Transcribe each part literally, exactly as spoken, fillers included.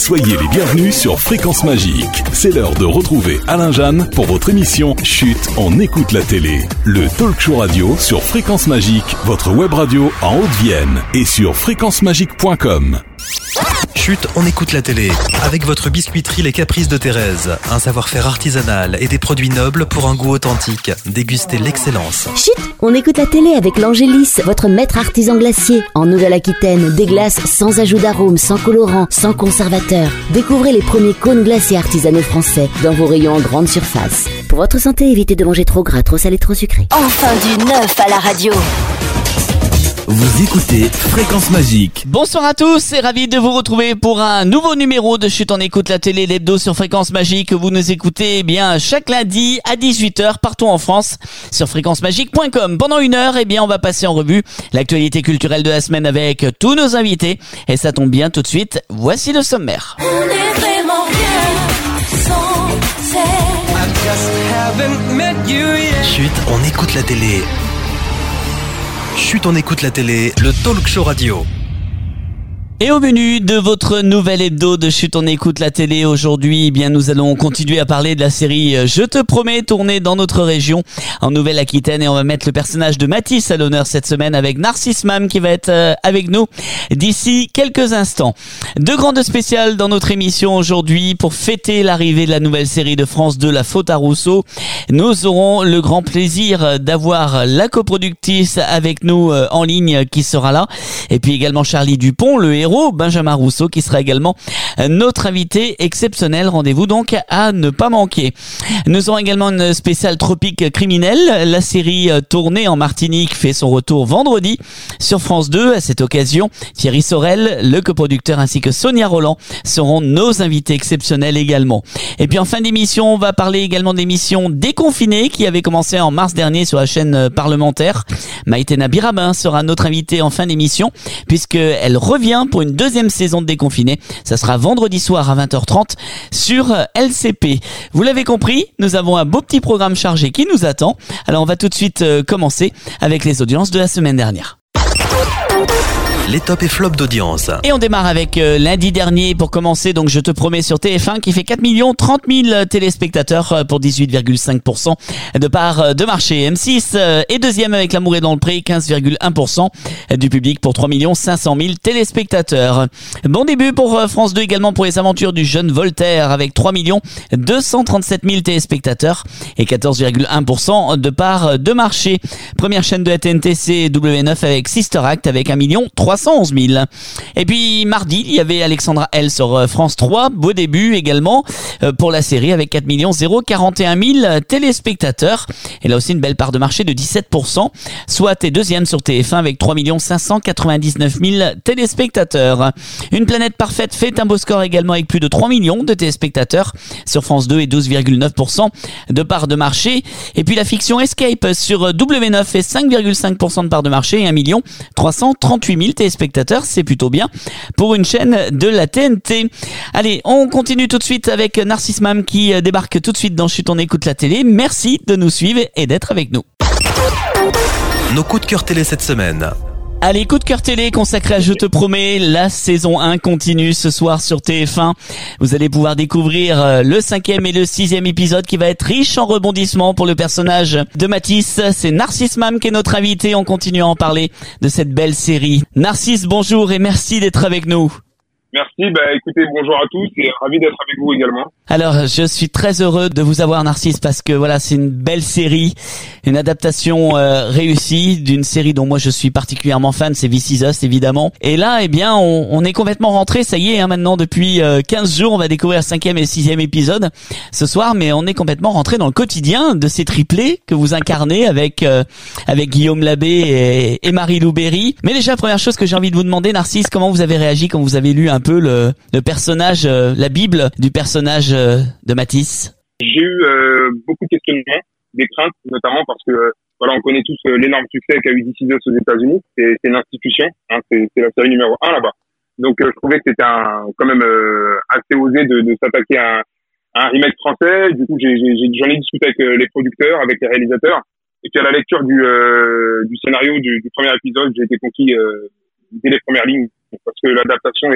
Soyez les bienvenus sur Fréquence Magique. C'est l'heure de retrouver Alain Jeanne pour votre émission Chut, on écoute la télé. Le talk show radio sur Fréquence Magique, votre web radio en Haute-Vienne et sur fréquence magique point com. Chut, on écoute la télé. Avec votre biscuiterie Les Caprices de Thérèse. Un savoir-faire artisanal et des produits nobles pour un goût authentique. Dégustez l'excellence. Chut, on écoute la télé avec l'Angélis, votre maître artisan glacier. En Nouvelle-Aquitaine, des glaces sans ajout d'arôme, sans colorant, sans conservateur. Découvrez les premiers cônes glacés artisanaux français dans vos rayons en grande surface. Pour votre santé, évitez de manger trop gras, trop salé, trop sucré. Enfin du neuf à la radio. Vous écoutez Fréquence Magique. Bonsoir à tous et ravi de vous retrouver pour un nouveau numéro de Chut, on écoute la télé, l'hebdo sur Fréquence Magique. Vous nous écoutez eh bien chaque lundi à dix-huit heures partout en France sur fréquence magique point com. Pendant une heure, eh bien on va passer en revue l'actualité culturelle de la semaine avec tous nos invités. Et ça tombe bien tout de suite, voici le sommaire. On est vraiment bien sans elle. Chut, on écoute la télé. Chut, on écoute la télé, le talk show radio. Et au menu de votre nouvel hebdo de Chut, on écoute la télé aujourd'hui, eh bien nous allons continuer à parler de la série Je te promets, tournée dans notre région en Nouvelle-Aquitaine, et on va mettre le personnage de Mathis à l'honneur cette semaine avec Narcisse Mam qui va être euh, avec nous d'ici quelques instants. Deux grandes spéciales dans notre émission aujourd'hui pour fêter l'arrivée de la nouvelle série de France deux, La Faute à Rousseau. Nous aurons le grand plaisir d'avoir la coproductrice avec nous euh, en ligne qui sera là, et puis également Charlie Dupont, le héros Benjamin Rousseau qui sera également notre invité exceptionnel. Rendez-vous donc à ne pas manquer. Nous aurons également une spéciale Tropique criminel. La série tournée en Martinique fait son retour vendredi sur France deux. À cette occasion, Thierry Sorel, le coproducteur, ainsi que Sonia Roland seront nos invités exceptionnels également. Et puis en fin d'émission, on va parler également d'émissions Déconfinées qui avait commencé en mars dernier sur la chaîne parlementaire. Maïtena Birabin sera notre invitée en fin d'émission puisqu'elle revient pour une deuxième saison de Déconfiné. Ça sera vendredi soir à vingt heures trente sur L C P. Vous l'avez compris, nous avons un beau petit programme chargé qui nous attend. Alors on va tout de suite euh, commencer avec les audiences de la semaine dernière. Les tops et flops d'audience. Et on démarre avec euh, lundi dernier pour commencer, donc Je te promets sur T F un qui fait quatre millions trente mille téléspectateurs euh, pour dix-huit virgule cinq pour cent de part euh, de marché. M six euh, est deuxième avec L'amour est dans le pré, quinze virgule un pour cent du public pour trois millions cinq cent mille téléspectateurs. Bon début pour euh, France deux également pour Les aventures du jeune Voltaire avec trois millions deux cent trente-sept mille téléspectateurs et quatorze virgule un pour cent de part de marché. Première chaîne de la T N T, c'est W neuf avec Sister Act avec un million trois cent onze mille. Et puis mardi, il y avait Alexandra L sur France trois, beau début également pour la série avec quatre millions quarante et un mille téléspectateurs. Et là aussi une belle part de marché de dix-sept pour cent. Soit est deuxième sur T F un avec trois millions cinq cent quatre-vingt-dix-neuf mille téléspectateurs. Une planète parfaite fait un beau score également avec plus de trois millions de téléspectateurs sur France deux et douze virgule neuf pour cent de part de marché. Et puis la fiction Escape sur W neuf fait cinq virgule cinq pour cent de part de marché et un million trois cent trente-huit mille téléspectateurs. C'est plutôt bien pour une chaîne de la T N T. Allez, on continue tout de suite avec Narcisse Mam qui débarque tout de suite dans Chut, on écoute la télé. Merci de nous suivre et d'être avec nous. Nos coups de cœur télé cette semaine. Allez, coup de cœur télé consacré à Je te promets, la saison un continue ce soir sur T F un. Vous allez pouvoir découvrir le cinquième et le sixième épisode qui va être riche en rebondissements pour le personnage de Mathis. C'est Narcisse Mam qui est notre invité. On continue à en parler de cette belle série. Narcisse, bonjour et merci d'être avec nous. Merci, bah écoutez, bonjour à tous et ravi d'être avec vous également. Alors, je suis très heureux de vous avoir, Narcisse, parce que voilà, c'est une belle série, une adaptation euh, réussie d'une série dont moi je suis particulièrement fan, c'est This Is Us évidemment. Et là, eh bien, on, on est complètement rentré, ça y est, hein, maintenant depuis euh, quinze jours, on va découvrir le cinquième et le sixième épisode ce soir, mais on est complètement rentré dans le quotidien de ces triplés que vous incarnez avec euh, avec Guillaume Labbé et, et Marie-Lou Berry. Mais déjà, première chose que j'ai envie de vous demander, Narcisse, comment vous avez réagi quand vous avez lu un peu le, le personnage, euh, la Bible du personnage euh, de Mathis? J'ai eu euh, beaucoup de questionnements, des craintes, notamment parce que euh, voilà, on connaît tous euh, l'énorme succès qu'a eu This Is Us aux États-Unis. C'est, c'est une institution, hein, c'est, c'est la série numéro un là-bas. Donc euh, je trouvais que c'était un, quand même euh, assez osé de, de s'attaquer à un, à un remake français. Du coup, j'ai, j'ai, j'en ai discuté avec euh, les producteurs, avec les réalisateurs. Et puis à la lecture du, euh, du scénario du, du premier épisode, j'ai été conquis euh, dès les premières lignes parce que l'adaptation est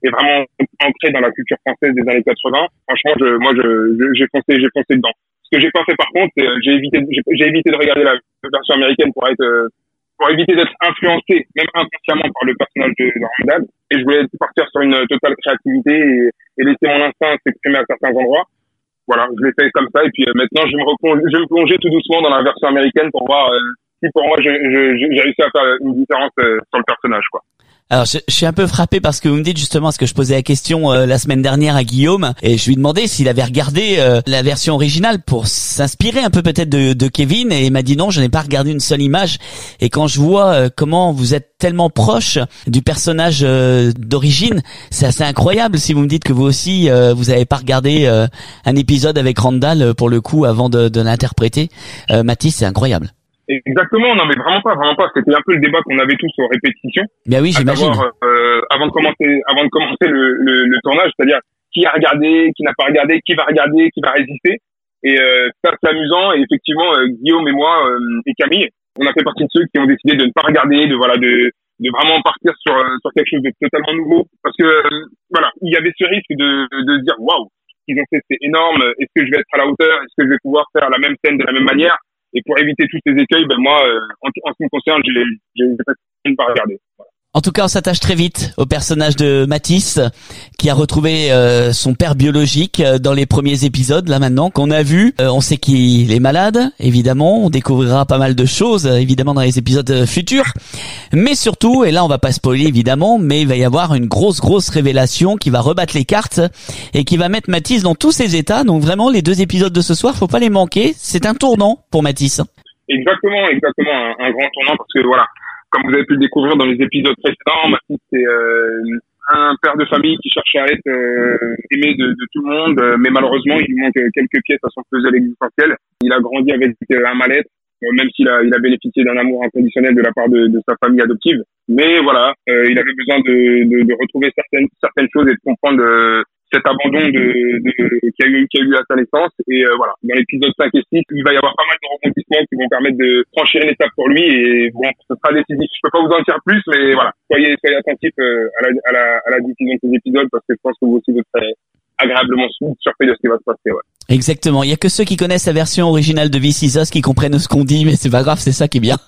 est vraiment ancré dans la culture française des années quatre-vingts. Franchement, je, moi, je, je, j'ai foncé, j'ai foncé dedans. Ce que j'ai pas fait par contre, c'est, j'ai évité, j'ai, j'ai évité de regarder la version américaine pour être, pour éviter d'être influencé, même inconsciemment, par le personnage de, de Randall. Et je voulais partir sur une totale créativité et, et laisser mon instinct s'exprimer à certains endroits. Voilà, je l'ai fait comme ça. Et puis euh, maintenant, je me replonge, je vais me plonger tout doucement dans la version américaine pour voir euh, si pour moi, je, je, j'ai réussi à faire une différence euh, sur le personnage, quoi. Alors, je, je suis un peu frappé parce que vous me dites justement, ce que je posais la question euh, la semaine dernière à Guillaume, et je lui demandais s'il avait regardé euh, la version originale pour s'inspirer un peu peut-être de, de Kevin, et il m'a dit non, je n'ai pas regardé une seule image. Et quand je vois euh, comment vous êtes tellement proche du personnage euh, d'origine, c'est assez incroyable. Si vous me dites que vous aussi, euh, vous n'avez pas regardé euh, un épisode avec Randall euh, pour le coup avant de, de l'interpréter, euh, Mathis, c'est incroyable. Exactement, non mais vraiment pas, vraiment pas. C'était un peu le débat qu'on avait tous aux répétitions. Bien oui, j'imagine. Savoir, euh, avant de commencer, avant de commencer le, le, le tournage, c'est-à-dire qui a regardé, qui n'a pas regardé, qui va regarder, qui va résister. Et euh, ça c'est amusant. Et effectivement, euh, Guillaume et moi euh, et Camille, on a fait partie de ceux qui ont décidé de ne pas regarder, de voilà, de de vraiment partir sur sur quelque chose de totalement nouveau. Parce que euh, voilà, il y avait ce risque de de se dire waouh, ce qu'ils ont fait c'est énorme. Est-ce que je vais être à la hauteur? Est-ce que je vais pouvoir faire la même scène de la même manière? Et pour éviter tous ces écueils, ben moi, euh, en, en ce qui me concerne, j'ai, j'ai, j'ai pas de pas regarder. Voilà. En tout cas, on s'attache très vite au personnage de Mathis, qui a retrouvé euh, son père biologique euh, dans les premiers épisodes, là maintenant, qu'on a vu. Euh, on sait qu'il est malade, évidemment. On découvrira pas mal de choses, euh, évidemment, dans les épisodes euh, futurs. Mais surtout, et là, on va pas spoiler, évidemment, mais il va y avoir une grosse, grosse révélation qui va rebattre les cartes et qui va mettre Mathis dans tous ses états. Donc vraiment, les deux épisodes de ce soir, faut pas les manquer. C'est un tournant pour Mathis. Exactement, exactement. Un, un grand tournant parce que, voilà, comme vous avez pu le découvrir dans les épisodes précédents, Mathis, c'est euh, un père de famille qui cherche à être euh, aimé de, de tout le monde, euh, mais malheureusement, il lui manque quelques pièces à son puzzle existentiel. Il a grandi avec euh, un mal-être, euh, même s'il a, il a bénéficié d'un amour inconditionnel de la part de, de sa famille adoptive. Mais voilà, euh, il avait besoin de, de, de retrouver certaines, certaines choses et de comprendre euh, cet abandon de, de, qui a eu, qui a eu à sa naissance. Et euh, voilà, dans l'épisode cinq et six, il va y avoir pas mal de rebondissements qui vont permettre de franchir une étape pour lui. Et bon, ce sera décisif. Je peux pas vous en dire plus, mais voilà, soyez, soyez attentifs euh, à, la, à, la, à la diffusion de ces épisodes parce que je pense que vous aussi vous serez agréablement surpris de ce qui va se passer. Ouais. Exactement. Il y a que ceux qui connaissent la version originale de This Is Us qui comprennent ce qu'on dit, mais c'est pas grave, c'est ça qui est bien.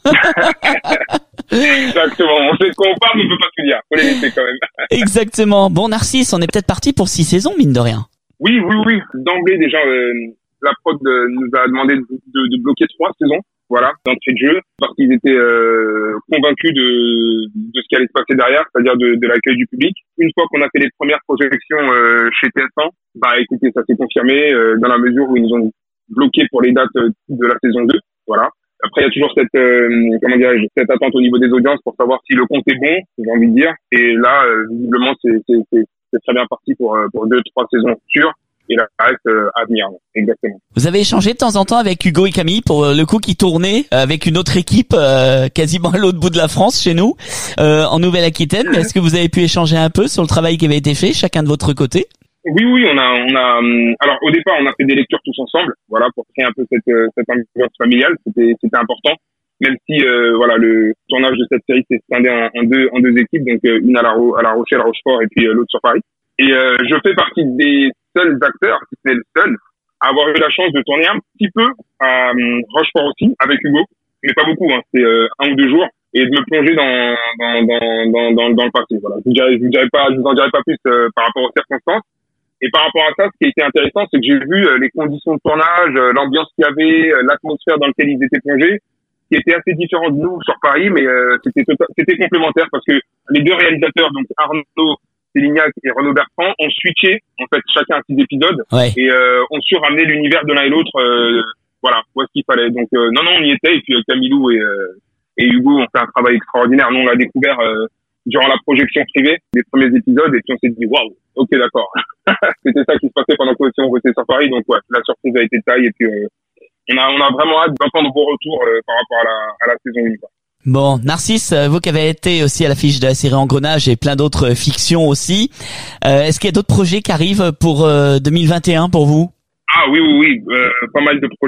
Exactement. On sait de quoi on parle, mais on peut pas tout dire. Faut les laisser quand même. Exactement. Bon, Narcisse, on est peut-être parti pour six saisons, mine de rien. Oui, oui, oui. D'emblée, déjà, euh, la prod euh, nous a demandé de, de, de bloquer trois saisons. Voilà, d'entrée de jeu, parce qu'ils étaient euh, convaincus de, de ce qui allait se passer derrière, c'est-à-dire de, de l'accueil du public. Une fois qu'on a fait les premières projections euh, chez T F un, bah écoutez, ça s'est confirmé euh, dans la mesure où ils nous ont bloqué pour les dates de la saison deux. Voilà. Après, il y a toujours cette euh, comment dirais-je, cette attente au niveau des audiences pour savoir si le compte est bon, j'ai envie de dire. Et là, euh, visiblement, c'est, c'est, c'est, c'est très bien parti pour pour deux, trois saisons sûres. Et là, ça reste euh, à venir, exactement. Vous avez échangé de temps en temps avec Hugo et Camille pour euh, le coup qui tournait euh, avec une autre équipe euh, quasiment à l'autre bout de la France chez nous, euh, en Nouvelle-Aquitaine. Mais est-ce que vous avez pu échanger un peu sur le travail qui avait été fait, chacun de votre côté? Oui, oui, on a, on a. Alors au départ, on a fait des lectures tous ensemble, voilà, pour créer un peu cette cette ambiance familiale. C'était c'était important, même si euh, voilà le tournage de cette série s'est scindé en, en deux en deux équipes, donc euh, une à la à la Rochelle, Rochefort, et puis euh, l'autre sur Paris. Et euh, je fais partie des seuls acteurs, si c'est le seul, à avoir eu la chance de tourner un petit peu à euh, Rochefort aussi, avec Hugo, mais pas beaucoup, hein, c'est euh, un ou deux jours, et de me plonger dans dans dans dans dans, dans le passé. Voilà, je vous dirai, je vous dirai pas, je vous en dirai pas plus euh, par rapport aux circonstances. Et par rapport à ça, ce qui a été intéressant, c'est que j'ai vu euh, les conditions de tournage, euh, l'ambiance qu'il y avait, euh, l'atmosphère dans laquelle ils étaient plongés, qui était assez différent de nous sur Paris, mais euh, c'était tota-, c'était complémentaire parce que les deux réalisateurs, donc Arnaud Célignac et Renaud Bertrand, ont switché en fait chacun six épisodes, ouais. et euh, ont su ramener l'univers de l'un et l'autre, euh, voilà, où est-ce qu'il fallait. Donc euh, non, non, on y était, et puis euh, Camilou et, euh, et Hugo ont fait un travail extraordinaire. Nous, on l'a découvert euh, durant la projection privée des premiers épisodes, et puis on s'est dit waouh, ok, d'accord. C'était ça qui se passait pendant que on était sur Paris, donc ouais, la surprise a été de taille, et puis euh, on a on a vraiment hâte d'entendre vos retours euh, par rapport à la à la saison un. Bon, Narcisse, vous qui avez été aussi à l'affiche de la série Engrenage et plein d'autres fictions aussi, euh, est-ce qu'il y a d'autres projets qui arrivent pour euh, deux mille vingt et un pour vous? Ah oui, oui, oui, euh, pas mal de projets.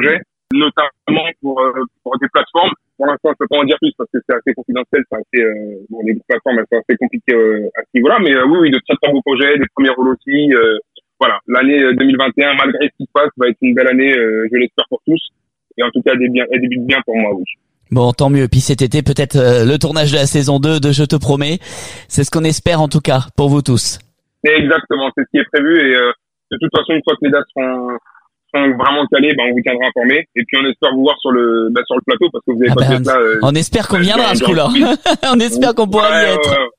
notamment pour, euh, pour des plateformes. Pour l'instant, je peux pas en dire plus parce que c'est assez confidentiel, c'est assez, euh, bon, les plateformes, elles sont assez compliquées euh, à ce niveau-là, mais euh, oui, oui, de très très beaux projets, des premiers rôles aussi. Euh, voilà, l'année deux mille vingt et un, malgré ce qui se passe, va être une belle année, euh, je l'espère pour tous, et en tout cas, elle débute bien, elle débute bien pour moi, oui. Bon, tant mieux. Puis cet été, peut-être euh, le tournage de la saison deux de Je te promets. C'est ce qu'on espère en tout cas pour vous tous. Exactement, c'est ce qui est prévu et euh, de toute façon, une fois que les dates seront, seront vraiment calées, ben, on vous tiendra informé. Et puis on espère vous voir sur le ben, sur le plateau parce que vous avez Ah pas ben, fait ça. Euh, on espère qu'on viendra à ce coup-là. On espère qu'on pourra ouais, y être. Ouais, ouais.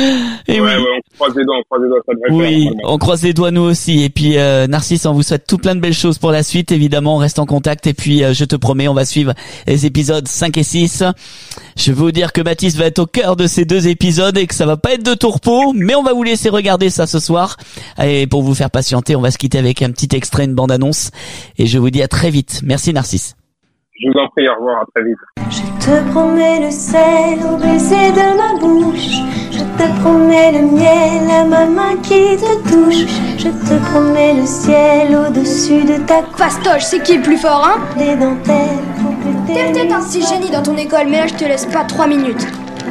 Et ouais, oui. ouais, on croise les doigts, on croise les doigts, ça devrait Oui, faire. on croise les doigts nous aussi. Et puis euh, Narcisse, on vous souhaite tout plein de belles choses pour la suite. Évidemment, on reste en contact. Et puis, euh, je te promets, on va suivre les épisodes cinq et six. Je veux vous dire que Baptiste va être au cœur de ces deux épisodes et que ça va pas être de tourpeau, mais on va vous laisser regarder ça ce soir. Et pour vous faire patienter, on va se quitter avec un petit extrait, une bande-annonce. Et je vous dis à très vite. Merci Narcisse. Je vous en prie, au revoir, à très vite. Je te promets le sel au baiser de ma bouche. Je te promets le miel à ma main qui te touche. Je te promets le ciel au-dessus de ta Fastoche, c'est qui le plus fort, hein? des dentelles. T'es peut-être un petit génie dans ton école, mais là je te laisse pas trois minutes.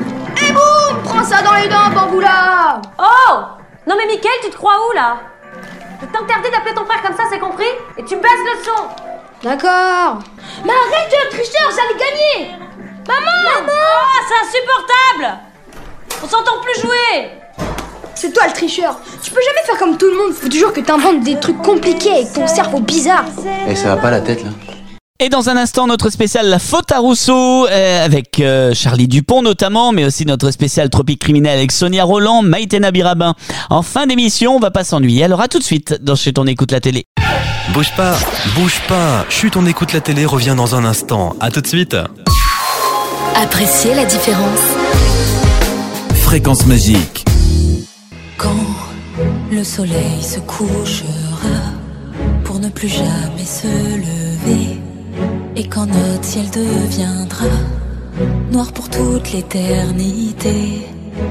Et boum! Prends ça dans les dents, bamboula! Oh! Non mais Mickaël, tu te crois où là? Je t'interdis d'appeler ton frère comme ça, c'est compris? Et tu baisses le son! D'accord. Mais arrête de tricheur, j'allais gagner! Maman! Maman! Oh, c'est insupportable! On s'entend plus jouer! C'est toi le tricheur. Tu peux jamais faire comme tout le monde, faut toujours que t'inventes des trucs compliqués avec ton cerveau bizarre. Et ça va pas la tête là? Et dans un instant, notre spécial La Faute à Rousseau, euh, avec euh, Charlie Dupont notamment, mais aussi notre spécial Tropique Criminel avec Sonia Roland, Maïté Nabirabin. En fin d'émission, on va pas s'ennuyer. Alors à tout de suite dans Chut, on écoute la télé. Bouge pas, bouge pas. Chut, on écoute la télé, revient dans un instant. À tout de suite. Appréciez la différence. Fréquence magique. Quand le soleil se couchera pour ne plus jamais se lever, et quand notre ciel deviendra noir pour toute l'éternité,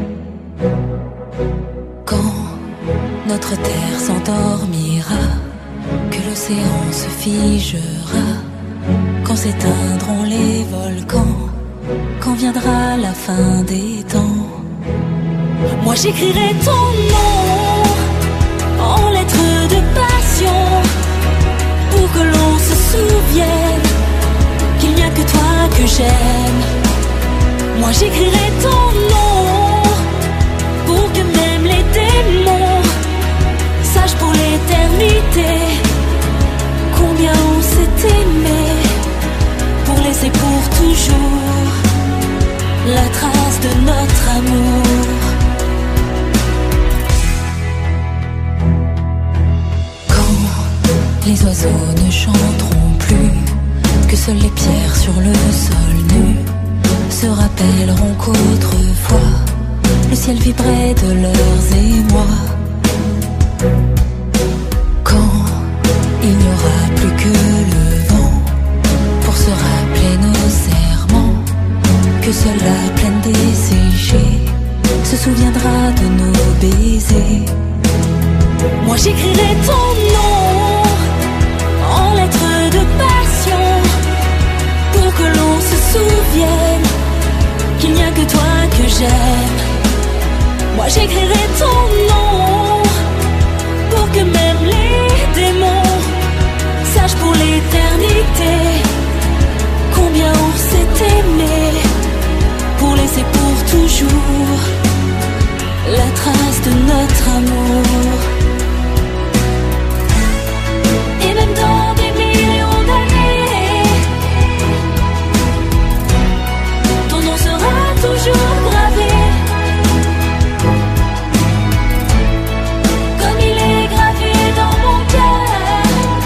quand notre terre s'endormira, que l'océan se figera, quand s'éteindront les volcans, quand viendra la fin des temps, moi j'écrirai ton nom en lettres de passion pour que l'on se souvienne qu'il n'y a que toi que j'aime. Moi j'écrirai ton nom pour que même les démons sachent pour l'éternité combien on s'est aimé, pour laisser pour toujours la trace de notre amour. Quand les oiseaux ne chanteront plus, que seules les pierres sur le sol nu se rappelleront qu'autrefois le ciel vibrait de leurs émois. Quand il n'y aura plus que le vent pour se rappeler nos serments, que seule la plaine desséchée se souviendra de nos baisers, moi j'écrirai ton nom en lettres de passion pour que l'on se souvienne qu'il n'y a que toi que j'aime. Moi j'écrirai ton nom pour que même les démons sachent pour l'éternité combien on s'est aimé, pour laisser pour toujours la trace de notre amour. Et même dans des millions d'années, ton nom sera toujours gravé, comme il est gravé dans mon cœur,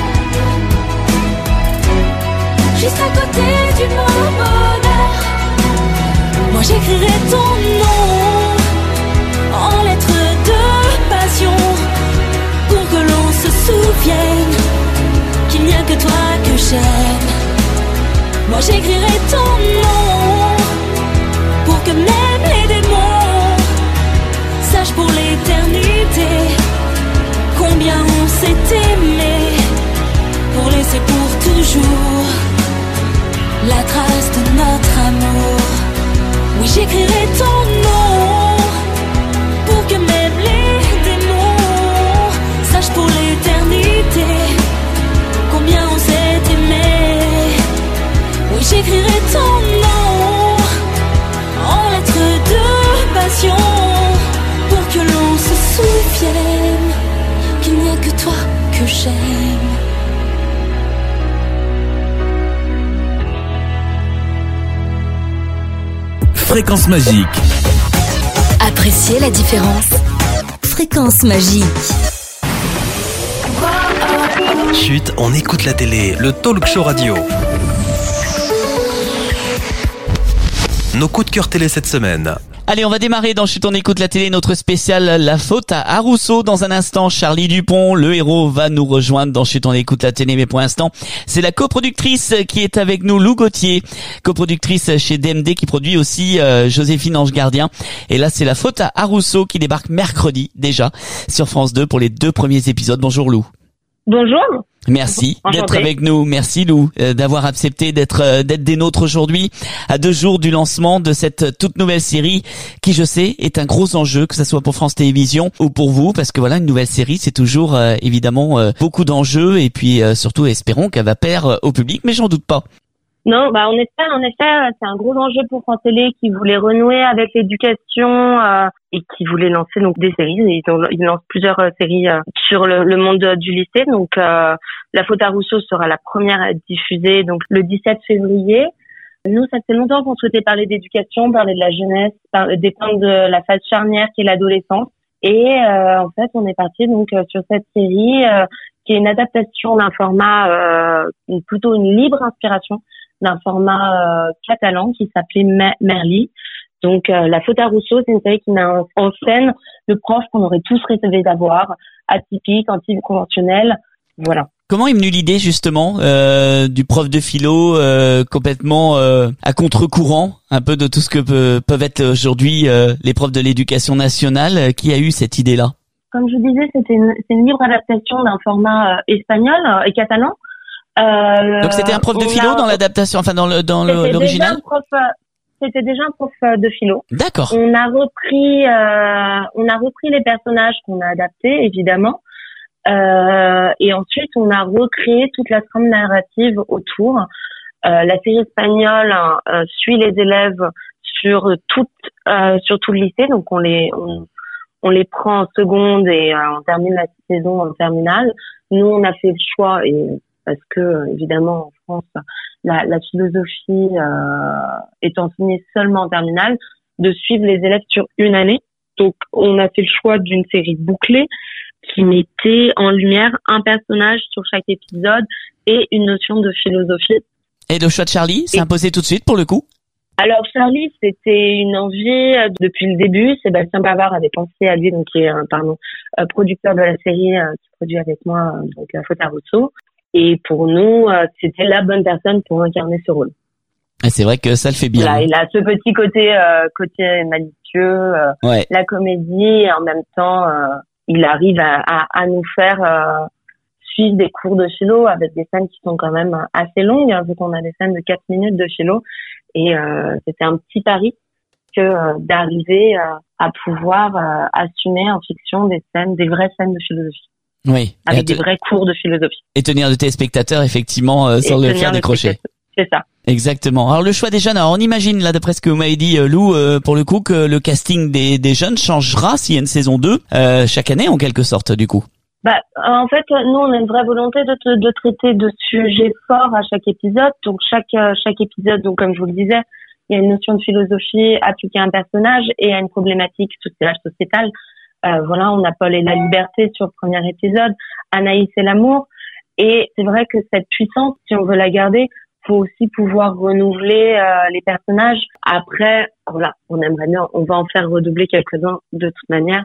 juste à côté du mot bonheur. Moi j'écrirai ton nom en lettres de passion pour que l'on se souvienne qu'il n'y a que toi que j'aime. Moi j'écrirai ton nom pour que même les démons sachent pour l'éternité combien on s'est aimé, pour laisser pour toujours shame. Fréquence magique. Appréciez la différence. Fréquence magique. Chut, on écoute la télé, le talk show radio. Nos coups de cœur télé cette semaine. Allez, on va démarrer dans Chut, on écoute la télé, notre spécial La faute à, à Rousseau. Dans un instant, Charlie Dupont, le héros, va nous rejoindre dans Chut, on écoute la télé. Mais pour l'instant, c'est la coproductrice qui est avec nous, Lou Gauthier, coproductrice chez D M D, qui produit aussi euh, Joséphine Ange Gardien. Et là, c'est La faute à, à Rousseau qui débarque mercredi déjà sur France deux pour les deux premiers épisodes. Bonjour Lou. Bonjour. Merci Enchantée. d'être avec nous. Merci Lou euh, d'avoir accepté d'être euh, d'être des nôtres aujourd'hui à deux jours du lancement de cette toute nouvelle série qui, je sais, est un gros enjeu, que ce soit pour France Télévisions ou pour vous, parce que voilà, une nouvelle série, c'est toujours euh, évidemment euh, beaucoup d'enjeux et puis euh, surtout espérons qu'elle va plaire euh, au public, mais j'en doute pas. Non, bah en effet, en effet, c'est un gros enjeu pour France Télé qui voulait renouer avec l'éducation euh, et qui voulait lancer donc des séries. Ils, ont, ils lancent plusieurs euh, séries euh, sur le, le monde du lycée. Donc, euh, La faute à Rousseau sera la première à être diffusée donc le dix-sept février. Nous, ça fait longtemps qu'on souhaitait parler d'éducation, parler de la jeunesse, parler des temps de la phase charnière qui est l'adolescence. Et euh, en fait, on est parti donc euh, sur cette série euh, qui est une adaptation d'un format, euh, plutôt une libre inspiration d'un format euh, catalan qui s'appelait Merli. Donc, euh, La faute à Rousseau, c'est une série qui met en scène le prof qu'on aurait tous rêvé d'avoir, atypique, anticonventionnel, voilà. Comment est venue l'idée justement euh, du prof de philo euh, complètement euh, à contre-courant, un peu de tout ce que peut, peuvent être aujourd'hui euh, les profs de l'éducation nationale? Qui a eu cette idée-là? Comme je vous disais, c'était une, c'est une libre adaptation d'un format euh, espagnol euh, et catalan. Euh, Donc c'était un prof de philo a, dans l'adaptation, enfin dans le dans le, l'original. Déjà un prof, c'était déjà un prof de philo. D'accord. On a repris, euh, on a repris les personnages qu'on a adaptés, évidemment, euh, et ensuite on a recréé toute la trame narrative autour. Euh, la série espagnole euh, suit les élèves sur toute, euh, sur tout le lycée, donc on les, on, on les prend en seconde et euh, on termine la saison en terminale. Nous, on a fait le choix et parce que évidemment en France la, la philosophie euh, est enseignée seulement en terminale, de suivre les élèves sur une année. Donc on a fait le choix d'une série bouclée qui mettait en lumière un personnage sur chaque épisode et une notion de philosophie. Et le choix de Charlie s'est imposé tout de suite pour le coup? Alors Charlie, c'était une envie euh, depuis le début. Sébastien Pavard avait pensé à lui, donc qui est euh, pardon euh, producteur de la série euh, qui produit avec moi euh, donc La faute à Rousseau. Et pour nous, euh, c'était la bonne personne pour incarner ce rôle. Et c'est vrai que ça le fait bien. Voilà, il a ce petit côté euh, côté malicieux, euh, ouais. La comédie, et en même temps, euh, il arrive à, à, à nous faire euh, suivre des cours de philo avec des scènes qui sont quand même assez longues, hein, vu qu'on a des scènes de quatre minutes de philo. Et euh, c'était un petit pari que euh, d'arriver euh, à pouvoir euh, assumer en fiction des scènes, des vraies scènes de philosophie. Oui. Avec te... des vrais cours de philosophie. Et tenir de tes spectateurs, effectivement, euh, sans le faire décrocher. C'est ça. Exactement. Alors le choix des jeunes, alors on imagine là d'après ce que vous m'avez dit euh, Lou, euh, pour le coup que le casting des, des jeunes changera s'il y a une saison deux euh, chaque année en quelque sorte du coup. Bah en fait nous on a une vraie volonté de, de, de traiter de sujets forts à chaque épisode. Donc chaque chaque épisode, donc comme je vous le disais, il y a une notion de philosophie appliquée à un personnage et à une problématique sociétale. Euh, voilà, on a Paul et la liberté sur le premier épisode, Anaïs et l'amour. Et c'est vrai que cette puissance, si on veut la garder, faut aussi pouvoir renouveler euh, les personnages. Après, voilà, on aimerait bien, on va en faire redoubler quelques-uns de toute manière.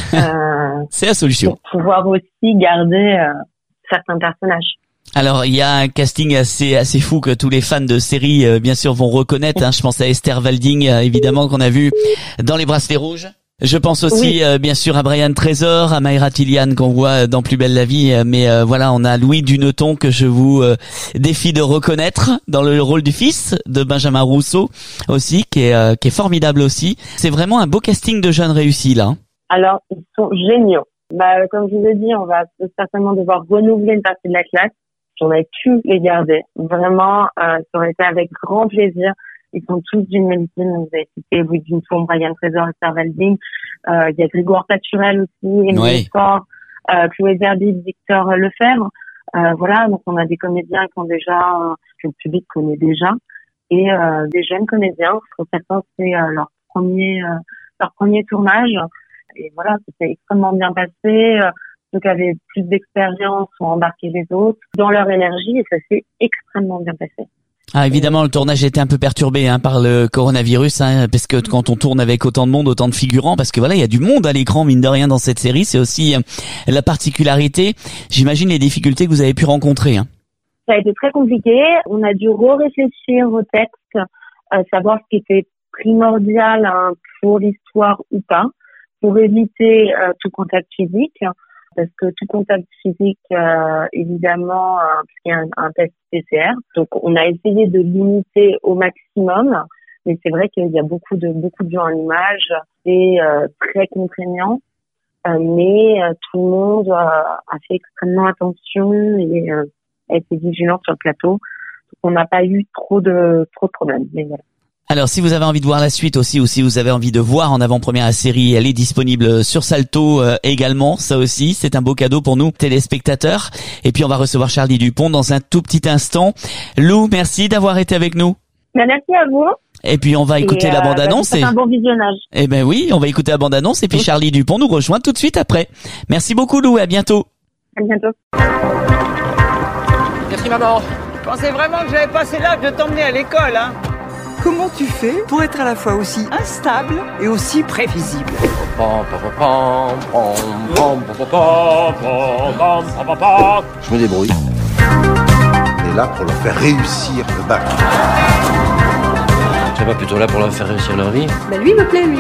Euh, c'est la solution. Pour pouvoir aussi garder euh, certains personnages. Alors, il y a un casting assez assez fou que tous les fans de séries, euh, bien sûr, vont reconnaître. Hein. Je pense à Esther Walding, euh, évidemment, qu'on a vu dans Les Bracelets Rouges. Je pense aussi, oui. euh, bien sûr, à Brian Trésor, à Maïra Tillian qu'on voit dans Plus belle la vie. Mais euh, voilà, on a Louis Duneton que je vous euh, défie de reconnaître dans le rôle du fils de Benjamin Rousseau aussi, qui est euh, qui est formidable aussi. C'est vraiment un beau casting de jeunes réussis là. Alors, ils sont géniaux. Bah, comme je vous ai dit, on va certainement devoir renouveler une partie de la classe. Si on avait pu les garder, vraiment, euh, ça aurait été avec grand plaisir. Ils sont tous d'une médecine. Vous avez cité Louis Duneton, Brian Trésor, Esther Walding. Euh, il y a Grégoire Paturel aussi, Émilie Faure. euh, Chloé Zerbib, Victor Lefebvre. Euh, voilà, donc on a des comédiens qui ont déjà, euh, que le public connaît déjà, et euh, des jeunes comédiens. Pour certains, c'est euh, leur premier, euh, leur premier tournage. Et voilà, c'était extrêmement bien passé. Euh, ceux qui avaient plus d'expérience ont embarqué les autres dans leur énergie, et ça s'est extrêmement bien passé. Ah, évidemment, le tournage était un peu perturbé hein, par le coronavirus, hein, parce que quand on tourne avec autant de monde, autant de figurants, parce que voilà, il y a du monde à l'écran, mine de rien, dans cette série. C'est aussi euh, la particularité. J'imagine les difficultés que vous avez pu rencontrer. Hein. Ça a été très compliqué. On a dû re-réfléchir au texte, euh, savoir ce qui était primordial hein, pour l'histoire ou pas, pour éviter euh, tout contact physique. Parce que tout contact physique, euh, évidemment, euh, puisqu'il y a un, un test P C R. Donc, on a essayé de limiter au maximum, mais c'est vrai qu'il y a beaucoup de beaucoup de gens en image, c'est euh, très contraignant, euh, mais euh, tout le monde euh, a fait extrêmement attention et euh, a été vigilant sur le plateau. Donc, on n'a pas eu trop de trop de problèmes. Mais voilà. Alors, si vous avez envie de voir la suite aussi, ou si vous avez envie de voir en avant-première la série, elle est disponible sur Salto euh, également. Ça aussi, c'est un beau cadeau pour nous, téléspectateurs. Et puis, on va recevoir Charlie Dupont dans un tout petit instant. Lou, merci d'avoir été avec nous. Ben, merci à vous. Et puis, on va écouter et, la euh, bande-annonce. C'est et... un bon visionnage. Eh ben oui, on va écouter la bande-annonce. Et puis, oui. Charlie Dupont nous rejoint tout de suite après. Merci beaucoup, Lou. À bientôt. À bientôt. Merci, maman. Je pensais vraiment que j'avais passé l'âge de t'emmener à l'école, hein. Comment tu fais pour être à la fois aussi instable et aussi prévisible? Je me débrouille. On est là pour leur faire réussir le bac. Tu n'es pas plutôt là pour leur faire réussir leur vie? Bah lui, il me plaît, lui.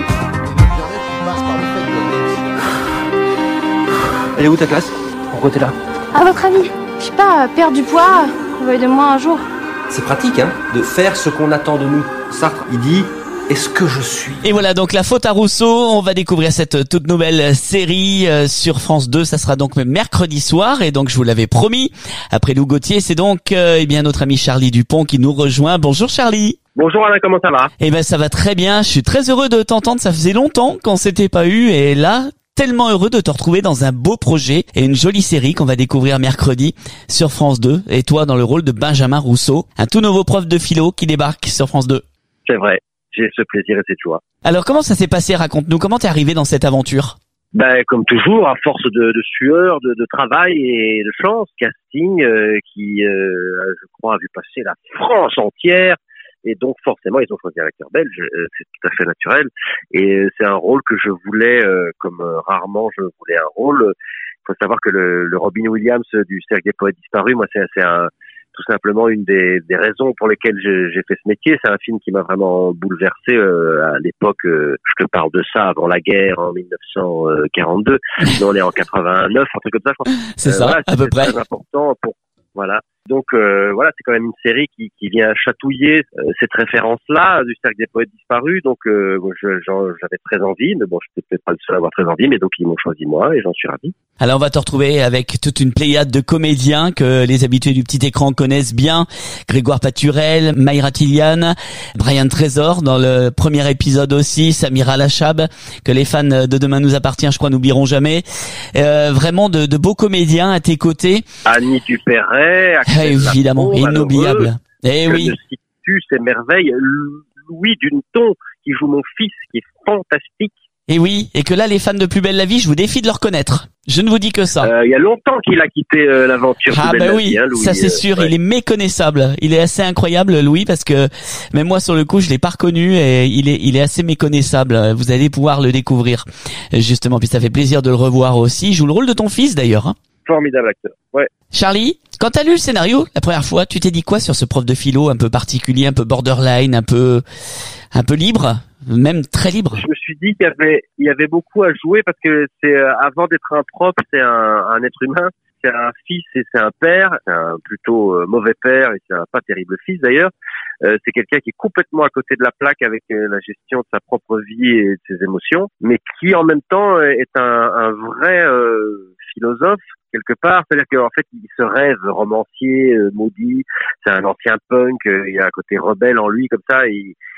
Elle est où ta classe? Pourquoi t'es là? À votre avis, je sais pas, perdre du poids, envoyer de moi un jour. C'est pratique, hein, de faire ce qu'on attend de nous. Sartre, il dit, est-ce que je suis? Et voilà, donc La Faute à Rousseau, on va découvrir cette toute nouvelle série euh, sur France deux. Ça sera donc mercredi soir, et donc je vous l'avais promis. Après Lou Gauthier, c'est donc euh, eh bien notre ami Charlie Dupont qui nous rejoint. Bonjour Charlie. Bonjour Alain, comment ça va? Eh ben ça va très bien. Je suis très heureux de t'entendre. Ça faisait longtemps qu'on s'était pas eu, et là. Tellement heureux de te retrouver dans un beau projet et une jolie série qu'on va découvrir mercredi sur France deux. Et toi, dans le rôle de Benjamin Rousseau, un tout nouveau prof de philo qui débarque sur France deux. C'est vrai, j'ai ce plaisir et cette joie. Alors, comment ça s'est passé? Raconte-nous, comment t'es arrivé dans cette aventure? Ben, comme toujours, à force de, de sueur, de, de travail et de chance, casting euh, qui, euh, je crois, a vu passer la France entière. Et donc forcément, ils ont choisi un acteur belge, c'est tout à fait naturel. Et c'est un rôle que je voulais, euh, comme euh, rarement je voulais un rôle. Il faut savoir que le, le Robin Williams du Cercle des Poètes Disparus, moi, c'est, c'est un, tout simplement une des, des raisons pour lesquelles j'ai, j'ai fait ce métier. C'est un film qui m'a vraiment bouleversé euh, à l'époque. Euh, je te parle de ça avant la guerre, en dix-neuf cent quarante-deux. Nous, on est en quatre-vingt-neuf, un truc comme ça, je crois. C'est euh, ça, voilà, à peu près. C'est très important pour, voilà. Donc euh, voilà, c'est quand même une série qui, qui vient chatouiller euh, cette référence-là du Cercle des Poètes Disparus. Donc euh, je, j'en, j'avais très envie, mais bon, je suis peut-être pas le seul à avoir très envie, mais donc ils m'ont choisi moi et j'en suis ravi. Alors on va te retrouver avec toute une pléiade de comédiens que les habitués du petit écran connaissent bien. Grégoire Paturel, Mayra Tilian, Brian Trésor dans le premier épisode aussi, Samira Lachab, que les fans de Demain nous appartient, je crois, n'oublieront jamais. Euh, vraiment de, de beaux comédiens à tes côtés. Annie Dupéret, Eh, évidemment, Lapo, inoubliable. Eh oui. Ne situe ces merveilles. Louis Duneton, qui joue mon fils, qui est fantastique. Et oui, et que là, les fans de Plus belle la vie, je vous défie de le reconnaître. Je ne vous dis que ça. Euh, il y a longtemps qu'il a quitté euh, l'aventure. Ah Plus bah belle oui, la vie, hein, Louis, ça c'est euh, sûr, ouais. il est méconnaissable. Il est assez incroyable, Louis, parce que même moi sur le coup, je l'ai pas reconnu et il est, il est assez méconnaissable. Vous allez pouvoir le découvrir justement. Puis ça fait plaisir de le revoir aussi. Il joue le rôle de ton fils d'ailleurs. Hein. Formidable acteur. Ouais. Charlie, quand t'as lu le scénario la première fois, tu t'es dit quoi sur ce prof de philo un peu particulier, un peu borderline, un peu, un peu libre, même très libre? Je me suis dit qu'il y avait, il y avait beaucoup à jouer parce que c'est euh, avant d'être un prof, c'est un, un être humain, c'est un fils et c'est un père, c'est un plutôt euh, mauvais père et c'est un pas terrible fils d'ailleurs. Euh, c'est quelqu'un qui est complètement à côté de la plaque avec euh, la gestion de sa propre vie et de ses émotions, mais qui en même temps est un, un vrai euh, philosophe quelque part, c'est-à-dire qu'en fait il se rêve romancier, euh, maudit, c'est un ancien punk, euh, il y a un côté rebelle en lui comme ça, et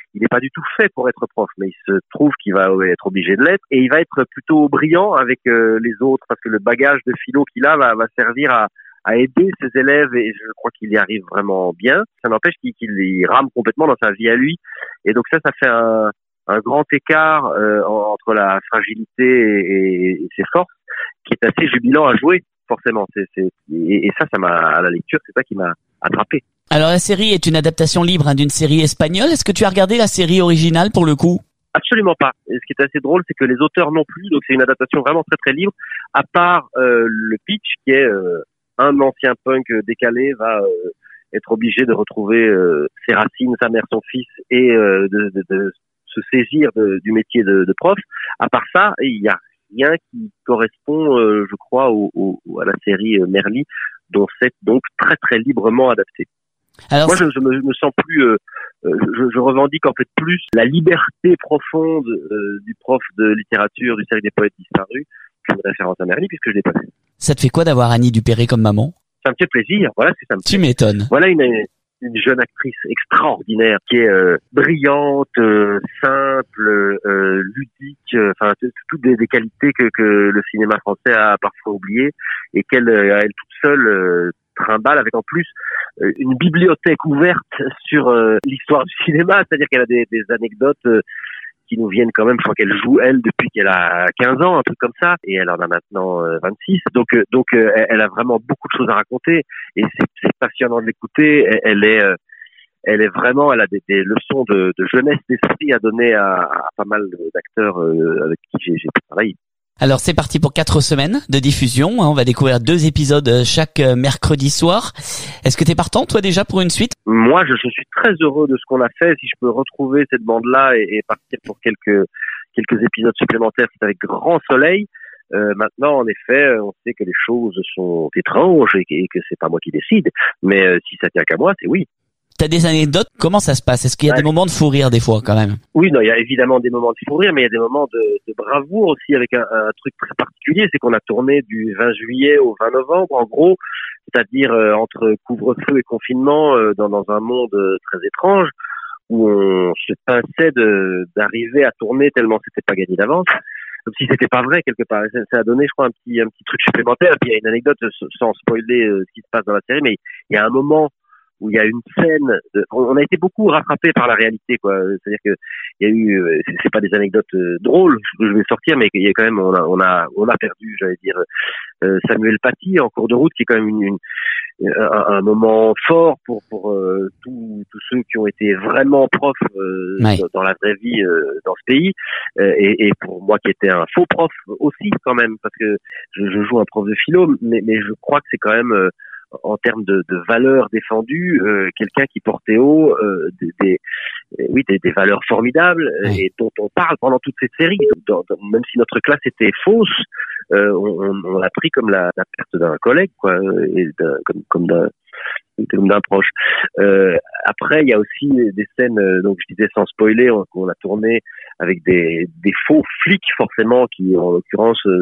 il n'est pas du tout fait pour être prof, mais il se trouve qu'il va être obligé de l'être, et il va être plutôt brillant avec euh, les autres, parce que le bagage de philo qu'il a va, va servir à, à aider ses élèves, et je crois qu'il y arrive vraiment bien. Ça n'empêche qu'il, qu'il rame complètement dans sa vie à lui, et donc ça, ça fait un, un grand écart euh, entre la fragilité et, et ses forces, qui est assez jubilant à jouer, forcément. C'est, c'est, et, et ça, ça m'a, à la lecture, c'est ça qui m'a attrapé. Alors la série est une adaptation libre hein, d'une série espagnole. Est-ce que tu as regardé la série originale pour le coup? Absolument pas. Et ce qui est assez drôle, c'est que les auteurs non plus, donc c'est une adaptation vraiment très très libre, à part euh, le pitch qui est euh, un ancien punk décalé va euh, être obligé de retrouver euh, ses racines, sa mère, son fils, et euh, de, de, de se saisir de, du métier de, de prof. À part ça, il y a rien qui correspond, euh, je crois, au, au, à la série Merli, dont c'est donc très très librement adapté. Alors, moi, je, je, me, je me sens plus, euh, je, je revendique en fait plus la liberté profonde euh, du prof de littérature du cercle des poètes disparus qu'une référence à Merli, puisque je l'ai pas fait. Ça te fait quoi d'avoir Annie Dupéré comme maman? Ça me fait plaisir, voilà, c'est ça me Tu m'étonnes. Voilà une, une jeune actrice extraordinaire qui est euh, brillante, euh, simple, euh, ludique, enfin euh, toutes des, des qualités que, que le cinéma français a parfois oubliées, et qu'elle, euh, elle toute seule, euh, trimballe avec en plus euh, une bibliothèque ouverte sur euh, l'histoire du cinéma, c'est-à-dire qu'elle a des, des anecdotes euh, qui nous viennent quand même. Je crois qu'elle joue elle depuis qu'elle a quinze ans, un truc comme ça, et elle en a maintenant euh, vingt-six. Donc euh, donc euh, elle a vraiment beaucoup de choses à raconter, et c'est, c'est passionnant de l'écouter. Elle, elle est euh, elle est vraiment, elle a des, des leçons de, de jeunesse d'esprit à donner à, à pas mal d'acteurs euh, avec qui j'ai, j'ai travaillé. Alors c'est parti pour quatre semaines de diffusion. On va découvrir deux épisodes chaque mercredi soir. Est-ce que t'es partant toi déjà pour une suite? Moi, je, je suis très heureux de ce qu'on a fait. Si je peux retrouver cette bande-là et, et partir pour quelques quelques épisodes supplémentaires, c'est avec grand soleil. Euh, maintenant, en effet, on sait que les choses sont étranges et, et que c'est pas moi qui décide. Mais euh, si ça tient qu'à moi, c'est oui. T'as des anecdotes? Comment ça se passe? Est-ce qu'il y a ouais. des moments de fou rire des fois quand même? Oui, non, il y a évidemment des moments de fou rire, mais il y a des moments de, de bravoure aussi, avec un, un truc très particulier, c'est qu'on a tourné du vingt juillet au vingt novembre, en gros, c'est-à-dire euh, entre couvre-feu et confinement, euh, dans, dans un monde euh, très étrange, où on se pinçait de, d'arriver à tourner tellement c'était pas gagné d'avance, comme si c'était pas vrai quelque part. Ça, ça a donné, je crois, un petit, un petit truc supplémentaire. Et puis il y a une anecdote, sans spoiler euh, ce qui se passe dans la série, mais il y a un moment où il y a une scène, de, on a été beaucoup rattrapés par la réalité, quoi. C'est-à-dire que il y a eu, c'est, c'est pas des anecdotes euh, drôles, je vais sortir, mais il y a quand même, on a, on a, on a perdu, j'allais dire, euh, Samuel Paty en cours de route, qui est quand même une, une un, un moment fort pour pour euh, tous tous ceux qui ont été vraiment profs euh, ouais. dans, dans la vraie vie euh, dans ce pays, euh, et, et pour moi qui étais un faux prof aussi quand même, parce que je, je joue un prof de philo, mais mais je crois que c'est quand même euh, en termes de, de valeurs défendues, euh, quelqu'un qui portait haut euh, des, des, oui, des, des valeurs formidables, oui. et dont on parle pendant toute cette série. Dans, dans, même si notre classe était fausse, euh, on, on l'a pris comme la, la perte d'un collègue, quoi, et d'un, comme, comme d'un, comme d'un proche. Euh, après, il y a aussi des scènes, donc je disais sans spoiler, on, on a tourné avec des, des faux flics forcément qui, en l'occurrence, euh,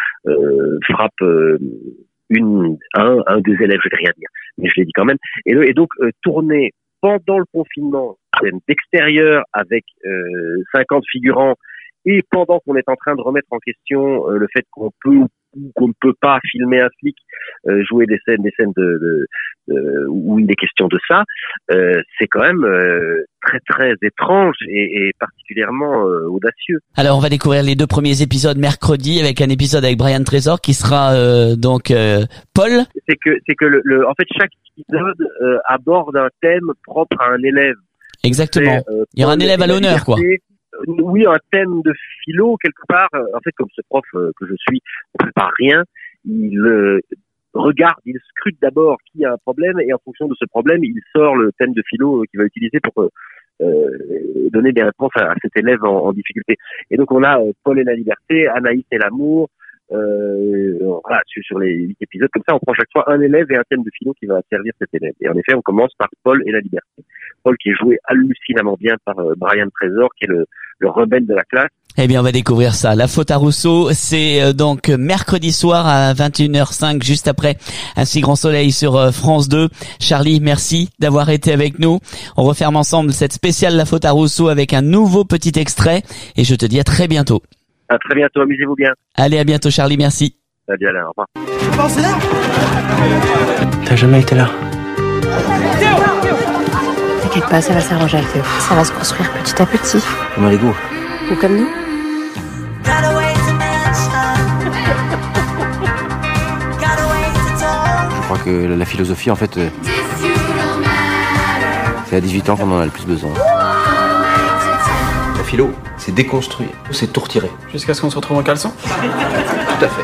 euh, frappent. Euh, Une, un, un des élèves, je vais rien dire, mais je l'ai dit quand même. Et, et donc, euh, tourner pendant le confinement, d'extérieur avec euh, cinquante figurants, et pendant qu'on est en train de remettre en question euh, le fait qu'on peut ou qu'on ne peut pas filmer un flic, euh, jouer des scènes, des scènes de, de, de où il est question de ça, euh, c'est quand même euh, très très étrange et, et particulièrement euh, audacieux. Alors on va découvrir les deux premiers épisodes mercredi, avec un épisode avec Brian Trésor qui sera euh, donc euh, Paul. C'est que c'est que le, le en fait chaque épisode euh, aborde un thème propre à un élève. Exactement. Euh, il y aura un élève à l'honneur, quoi. Oui, un thème de philo quelque part. En fait, comme ce prof euh, que je suis ne prépare rien, il euh, regarde, il scrute d'abord qui a un problème, et en fonction de ce problème, il sort le thème de philo qu'il va utiliser pour euh, donner des réponses à, à cet élève en, en difficulté. Et donc on a euh, Paul et la liberté, Anaïs et l'amour. Euh, voilà, sur, sur les huit épisodes comme ça, on prend chaque fois un élève et un thème de philo qui va servir cet élève. Et en effet, on commence par Paul et la liberté. Paul, qui est joué hallucinamment bien par euh, Brian Trésor, qui est le, le rebelle de la classe. Eh bien, on va découvrir ça. La faute à Rousseau, c'est euh, donc mercredi soir à vingt et une heures cinq, juste après Un si grand soleil sur euh, France deux. Charlie, merci d'avoir été avec nous. On referme ensemble cette spéciale La faute à Rousseau avec un nouveau petit extrait. Et je te dis à très bientôt. À très bientôt, amusez-vous bien. Allez, à bientôt Charlie, merci. Salut Alain, au revoir. T'as jamais été là. T'inquiète pas, ça va s'arranger avec Théo. Ça va se construire petit à petit. Comme un Lego. Ou comme nous. Je crois que la philosophie, en fait, euh, c'est à dix-huit ans qu'on en a le plus besoin. La philo, c'est déconstruire, c'est tout retirer. Jusqu'à ce qu'on se retrouve en caleçon. Tout à fait.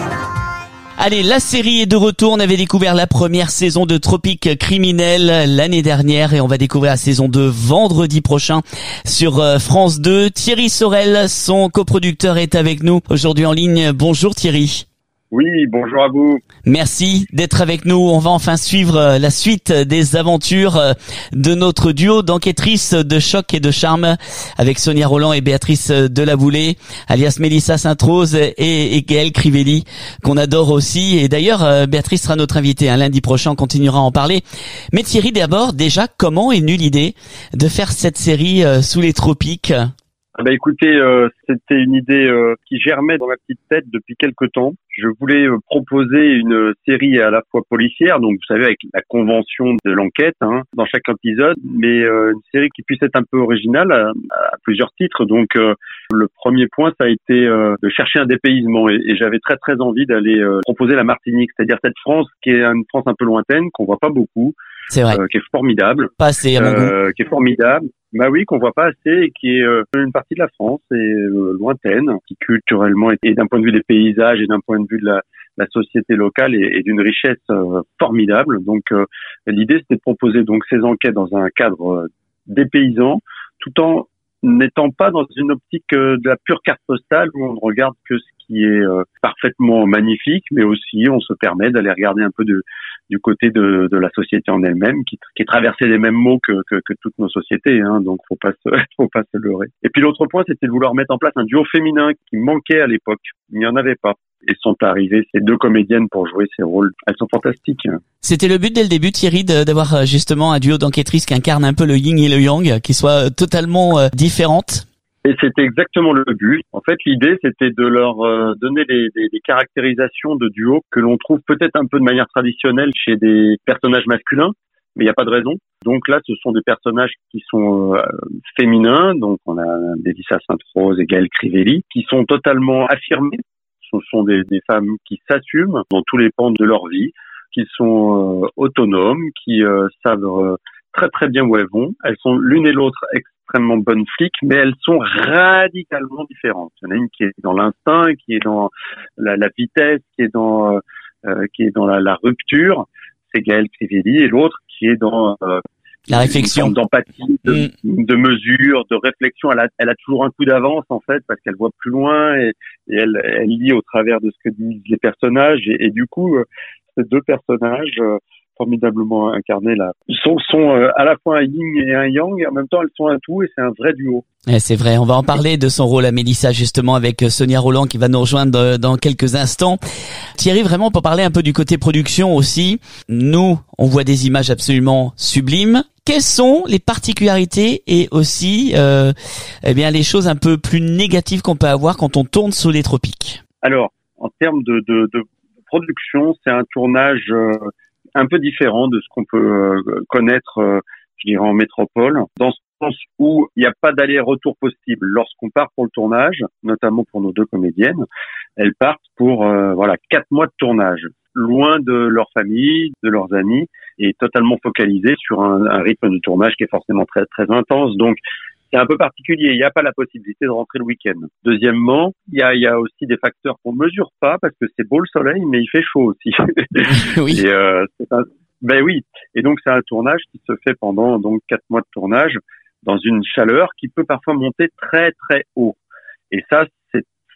Allez, la série est de retour. On avait découvert la première saison de Tropique Criminel l'année dernière et on va découvrir la saison deux vendredi prochain sur France deux. Thierry Sorel, son coproducteur, est avec nous aujourd'hui en ligne. Bonjour Thierry. Oui, bonjour à vous. Merci d'être avec nous. On va enfin suivre la suite des aventures de notre duo d'enquêtrices de choc et de charme avec Sonia Roland et Béatrice Delaboulé, alias Mélissa Sainte-Rose et, et Gaëlle Crivelli, qu'on adore aussi. Et d'ailleurs, Béatrice sera notre invitée un lundi prochain. On continuera à en parler. Mais Thierry, d'abord, déjà, comment est venue l'idée de faire cette série sous les tropiques ? Ah bah écoutez, euh, c'était une idée euh, qui germait dans ma petite tête depuis quelque temps. Je voulais euh, proposer une série à la fois policière, donc vous savez avec la convention de l'enquête hein, dans chaque épisode, mais euh, une série qui puisse être un peu originale à, à plusieurs titres. Donc euh, le premier point, ça a été euh, de chercher un dépaysement et, et j'avais très très envie d'aller euh, proposer la Martinique, c'est-à-dire cette France qui est une France un peu lointaine, qu'on voit pas beaucoup. C'est vrai. Euh, qui est formidable. Pas assez à mon euh, goût. Qui est formidable. Bah oui, qu'on voit pas assez et qui est euh, une partie de la France et euh, lointaine, qui culturellement et d'un point de vue des paysages et d'un point de vue de la, la société locale est, est d'une richesse euh, formidable. Donc euh, l'idée c'était de proposer donc ces enquêtes dans un cadre euh, dépaysant, tout en n'étant pas dans une optique euh, de la pure carte postale où on ne regarde que ce qui est euh, parfaitement magnifique, mais aussi on se permet d'aller regarder un peu de du côté de, de la société en elle-même, qui, qui est traversée des mêmes mots que, que, que toutes nos sociétés, hein, donc faut pas se, faut pas se leurrer. Et puis l'autre point, c'était de vouloir mettre en place un duo féminin qui manquait à l'époque. Il n'y en avait pas. Et sont arrivées ces deux comédiennes pour jouer ces rôles. Elles sont fantastiques. C'était le but dès le début, Thierry, de, d'avoir justement un duo d'enquêtrices qui incarne un peu le yin et le yang, qui soient totalement euh, différentes. Et c'était exactement le but. En fait, l'idée, c'était de leur euh, donner des, des, des caractérisations de duo que l'on trouve peut-être un peu de manière traditionnelle chez des personnages masculins, mais il n'y a pas de raison. Donc là, ce sont des personnages qui sont euh, féminins. Donc on a Mélissa Sainte-Rose et Gaëlle Crivelli, qui sont totalement affirmés. Ce sont des, des femmes qui s'assument dans tous les pans de leur vie, qui sont euh, autonomes, qui euh, savent euh, très très bien où elles vont. Elles sont l'une et l'autre extrêmement bonnes flics, mais elles sont radicalement différentes. Il y en a une qui est dans l'instinct, qui est dans la, la vitesse, qui est dans euh, qui est dans la, la rupture. C'est Gaëlle Crivelli, et l'autre qui est dans euh, la réflexion, d'empathie, de, mm. de mesure, de réflexion. Elle a, elle a toujours un coup d'avance en fait parce qu'elle voit plus loin et, et elle, elle lit au travers de ce que disent les personnages. Et, et du coup, euh, ces deux personnages euh, formidablement incarnés là sont, sont euh, à la fois un yin et un yang, et en même temps elles sont un tout, et c'est un vrai duo. Ouais, c'est vrai, on va en parler de son rôle à Mélissa justement avec Sonia Roland qui va nous rejoindre dans quelques instants. Thierry, vraiment pour parler un peu du côté production aussi, nous on voit des images absolument sublimes. Quelles sont les particularités et aussi euh, eh bien les choses un peu plus négatives qu'on peut avoir quand on tourne sous les tropiques? Alors, en termes de, de, de production, c'est un tournage euh, un peu différent de ce qu'on peut euh, connaître, euh, je dirais, en métropole, dans ce sens où il n'y a pas d'aller-retour possible. Lorsqu'on part pour le tournage, notamment pour nos deux comédiennes, elles partent pour euh, voilà quatre mois de tournage, loin de leur famille, de leurs amis, et totalement focalisées sur un, un rythme de tournage qui est forcément très très intense. Donc c'est un peu particulier, il n'y a pas la possibilité de rentrer le week-end. Deuxièmement, il y a, il y a aussi des facteurs qu'on mesure pas parce que c'est beau le soleil, mais il fait chaud aussi. Oui. Et, euh, c'est un, ben oui. Et donc c'est un tournage qui se fait pendant donc quatre mois de tournage dans une chaleur qui peut parfois monter très très haut. Et ça, c'est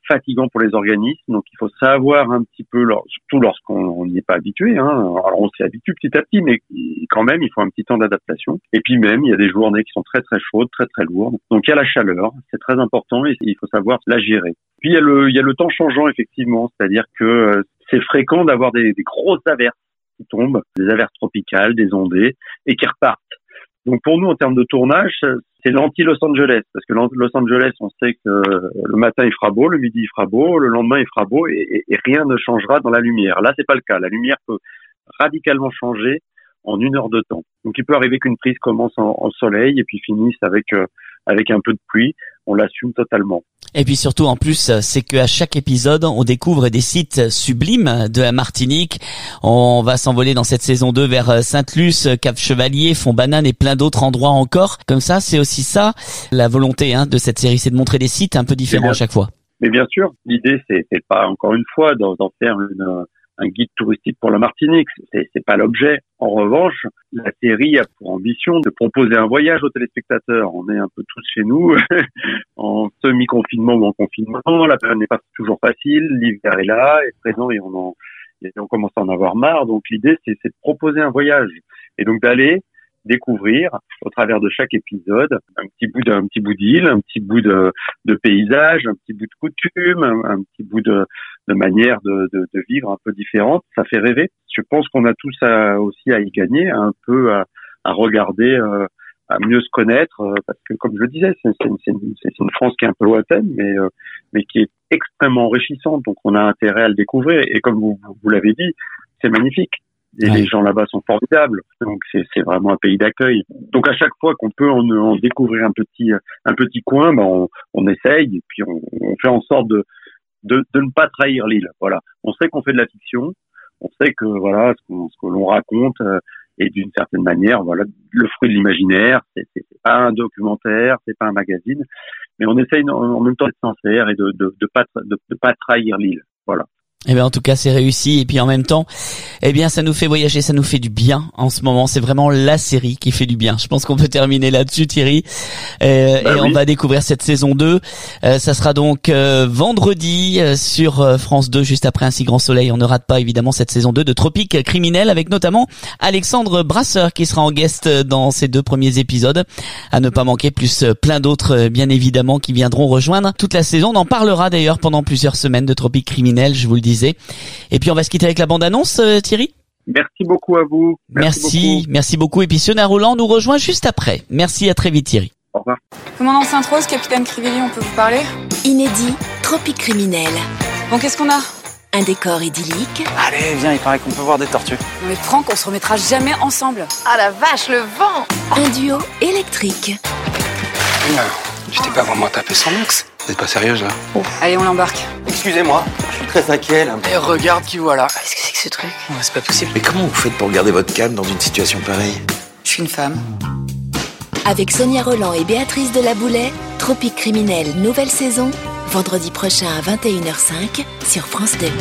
fatigant pour les organismes. Donc il faut savoir un petit peu, surtout lorsqu'on n'y est pas habitué. Hein. Alors on s'y habitue petit à petit, mais quand même il faut un petit temps d'adaptation. Et puis même il y a des journées qui sont très très chaudes, très très lourdes. Donc il y a la chaleur, c'est très important et il faut savoir la gérer. Puis il y a le il y a le temps changeant effectivement, c'est-à-dire que euh, c'est fréquent d'avoir des, des grosses averses qui tombent, des averses tropicales, des ondées et qui repartent. Donc pour nous en termes de tournage, c'est l'anti-Los Angeles, parce que Los Angeles, on sait que le matin il fera beau, le midi il fera beau, le lendemain il fera beau, et, et, et rien ne changera dans la lumière. Là, c'est pas le cas. La lumière peut radicalement changer en une heure de temps. Donc il peut arriver qu'une prise commence en, en soleil et puis finisse avec euh, avec un peu de pluie. On l'assume totalement. Et puis surtout en plus, c'est qu'à chaque épisode, on découvre des sites sublimes de la Martinique. On va s'envoler dans cette saison deux vers Sainte-Luce, Cap-Chevalier, Font-Banane et plein d'autres endroits encore. Comme ça, c'est aussi ça la volonté hein, de cette série, c'est de montrer des sites un peu différents à chaque fois. Mais bien sûr, l'idée c'est, c'est pas encore une fois d'en, d'en faire une, un guide touristique pour la Martinique. C'est, c'est pas l'objet. En revanche, la série a pour ambition de proposer un voyage aux téléspectateurs. On est un peu tous chez nous, en semi-confinement ou en confinement. La période n'est pas toujours facile. L'hiver est là, est présent et on en, et on commence à en avoir marre. Donc l'idée, c'est, c'est de proposer un voyage et donc d'aller découvrir au travers de chaque épisode un petit bout d'un petit bout d'île, un petit bout de, de paysage, un petit bout de coutume, un, un petit bout de, de manière de, de, de vivre un peu différente. Ça fait rêver. Je pense qu'on a tous à, aussi à y gagner, un peu à, à regarder, euh, à mieux se connaître, euh, parce que comme je le disais, c'est, c'est, c'est, une, c'est une France qui est un peu lointaine, mais, euh, mais qui est extrêmement enrichissante. Donc on a intérêt à le découvrir. Et comme vous, vous l'avez dit, c'est magnifique. Et ouais. Les gens là-bas sont formidables, donc c'est, c'est vraiment un pays d'accueil. Donc à chaque fois qu'on peut en, en découvrir un petit un petit coin, ben on, on essaye et puis on, on fait en sorte de, de de ne pas trahir l'île. Voilà, on sait qu'on fait de la fiction, on sait que voilà ce, qu'on, ce que l'on raconte euh, est d'une certaine manière voilà le fruit de l'imaginaire. C'est, c'est, c'est pas un documentaire, c'est pas un magazine, mais on essaye en, en même temps d'être sincère et de de de pas de, de pas trahir l'île. Voilà. Eh bien, en tout cas, c'est réussi. Et puis, en même temps, eh bien, ça nous fait voyager, ça nous fait du bien en ce moment. C'est vraiment la série qui fait du bien. Je pense qu'on peut terminer là-dessus, Thierry. Euh, bah et oui. On va découvrir cette saison deux. Euh, ça sera donc euh, vendredi euh, sur euh, France deux, juste après Un si grand soleil. On ne rate pas, évidemment, cette saison deux de Tropique criminel, avec notamment Alexandre Brasseur qui sera en guest dans ces deux premiers épisodes. À ne pas manquer, plus euh, plein d'autres, euh, bien évidemment, qui viendront rejoindre toute la saison. On en parlera d'ailleurs pendant plusieurs semaines de Tropique criminel, je vous le dis. Et puis on va se quitter avec la bande-annonce, euh, Thierry. Merci beaucoup à vous. Merci, merci beaucoup. Merci beaucoup. Et puis Sonia Roland nous rejoint juste après. Merci, à très vite, Thierry. Au revoir. Commandant Sainte-Rose, capitaine Crivelli, on peut vous parler ? Inédit, Tropique criminel. Bon, qu'est-ce qu'on a ? Un décor idyllique. Allez, viens, il paraît qu'on peut voir des tortues. Non mais Franck, on se remettra jamais ensemble. Ah la vache, le vent ! Un duo électrique. Non, je t'ai pas vraiment tapé son max. Vous êtes pas sérieuse là ? Oh. Allez, on l'embarque. Excusez-moi, je suis très inquiet là. Et regarde qui voilà. Qu'est-ce que c'est que ce truc ? Ouais, c'est pas possible. Mais comment vous faites pour garder votre calme dans une situation pareille ? Je suis une femme. Avec Sonia Roland et Béatrice Delaboulet, Tropique criminel, nouvelle saison, vendredi prochain à vingt et une heures cinq sur France deux.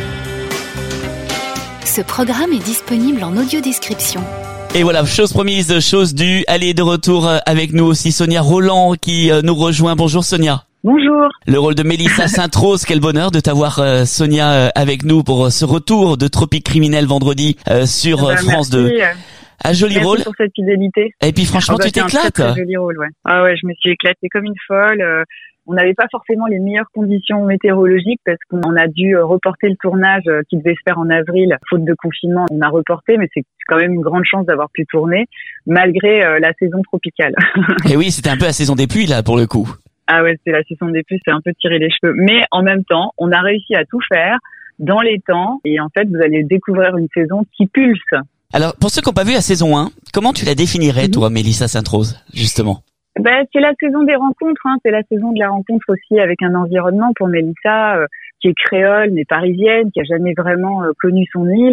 Ce programme est disponible en audio-description. Et voilà, chose promise, chose due. Allez, de retour avec nous aussi Sonia Roland qui nous rejoint. Bonjour Sonia. Bonjour. Le rôle de Mélissa Sainte-Rose, quel bonheur de t'avoir euh, Sonia euh, avec nous pour euh, ce retour de Tropique criminel vendredi euh, sur euh, France deux. Un joli merci rôle. Pour cette fidélité. Et puis franchement, oh bah, tu t'éclates. Un très, très joli rôle, ouais. Ah ouais, je me suis éclatée comme une folle. Euh, on n'avait pas forcément les meilleures conditions météorologiques parce qu'on a dû reporter le tournage euh, qui devait se faire en avril, faute de confinement. On a reporté, mais c'est quand même une grande chance d'avoir pu tourner malgré euh, la saison tropicale. Et oui, c'était un peu la saison des pluies là pour le coup. Ah ouais, c'est la saison des pluies, c'est un peu tirer les cheveux. Mais en même temps, on a réussi à tout faire dans les temps. Et en fait, vous allez découvrir une saison qui pulse. Alors, pour ceux qui n'ont pas vu la saison un, comment tu la définirais, toi, Mélissa Sainte-Rose, justement ? Ben, c'est la saison des rencontres. Hein. C'est la saison de la rencontre aussi avec un environnement pour Mélissa, euh, qui est créole, mais parisienne, qui a jamais vraiment euh, connu son île,